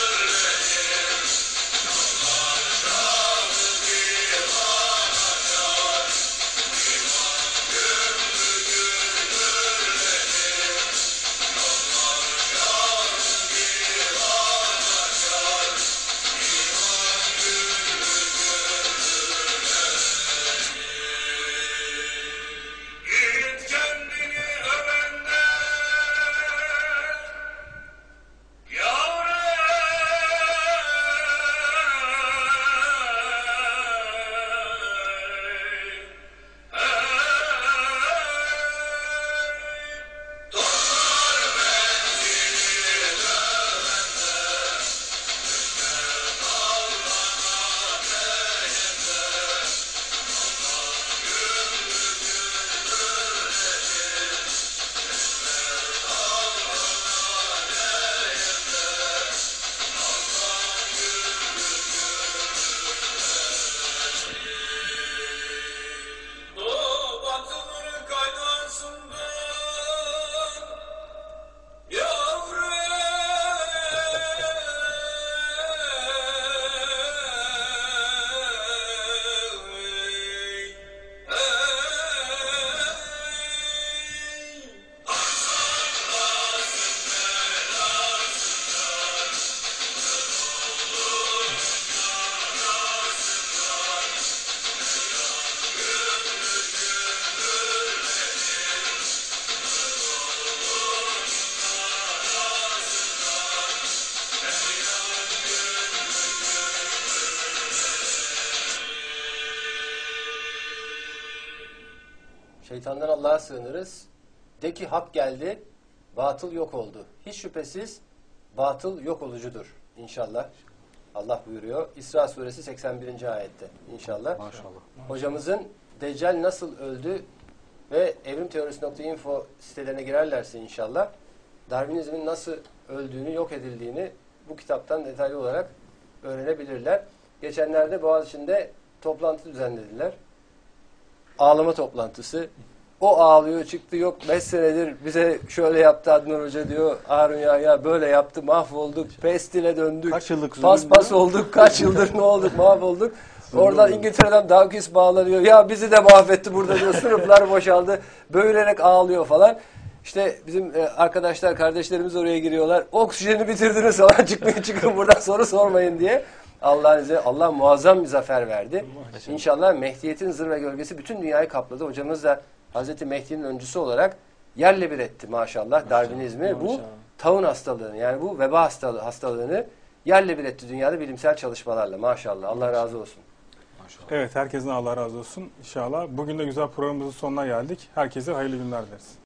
Yiğit kendini övenden Şeytandan Allah'a sığınırız. De ki hak geldi, batıl yok oldu. Hiç şüphesiz batıl yok olucudur inşallah. Allah buyuruyor. İsra suresi 81. ayette inşallah. Maşallah. Hocamızın Deccal nasıl öldü ve evrimteorisi.info sitelerine girerlerse inşallah Darwinizmin nasıl öldüğünü, yok edildiğini bu kitaptan detaylı olarak öğrenebilirler. geçenlerde Boğaziçi'nde toplantı düzenlediler. Ağlama toplantısı. O ağlıyor çıktı, yok 5 senedir bize şöyle yaptı Adnan Hoca diyor. Harun ya böyle yaptı, mahvolduk, pestile döndük. Kaç yıllık paspas olduk, kaç yıldır ne olduk, mahvolduk. Oradan İngiltere'den Dawkins bağlanıyor. Ya bizi de mahvetti burada diyor. Sınıflar boşaldı. Böğürerek ağlıyor falan. İşte bizim arkadaşlar, kardeşlerimiz oraya giriyorlar. Oksijeni bitirdiniz falan, çıkın buradan soru sormayın diye. Allah'ın izniyle Allah muazzam bir zafer verdi. İnşallah Mehdiyet'in zırh ve gölgesi bütün dünyayı kapladı. Hocamız da Hazreti Mehdi'nin öncüsü olarak yerle bir etti maşallah Darwinizmi. Bu taun hastalığını, yani bu veba hastalığını yerle bir etti dünyada bilimsel çalışmalarla maşallah. Allah razı olsun. Evet, herkesin Allah razı olsun inşallah. Bugün de güzel programımızın sonuna geldik. Herkese hayırlı günler dileriz.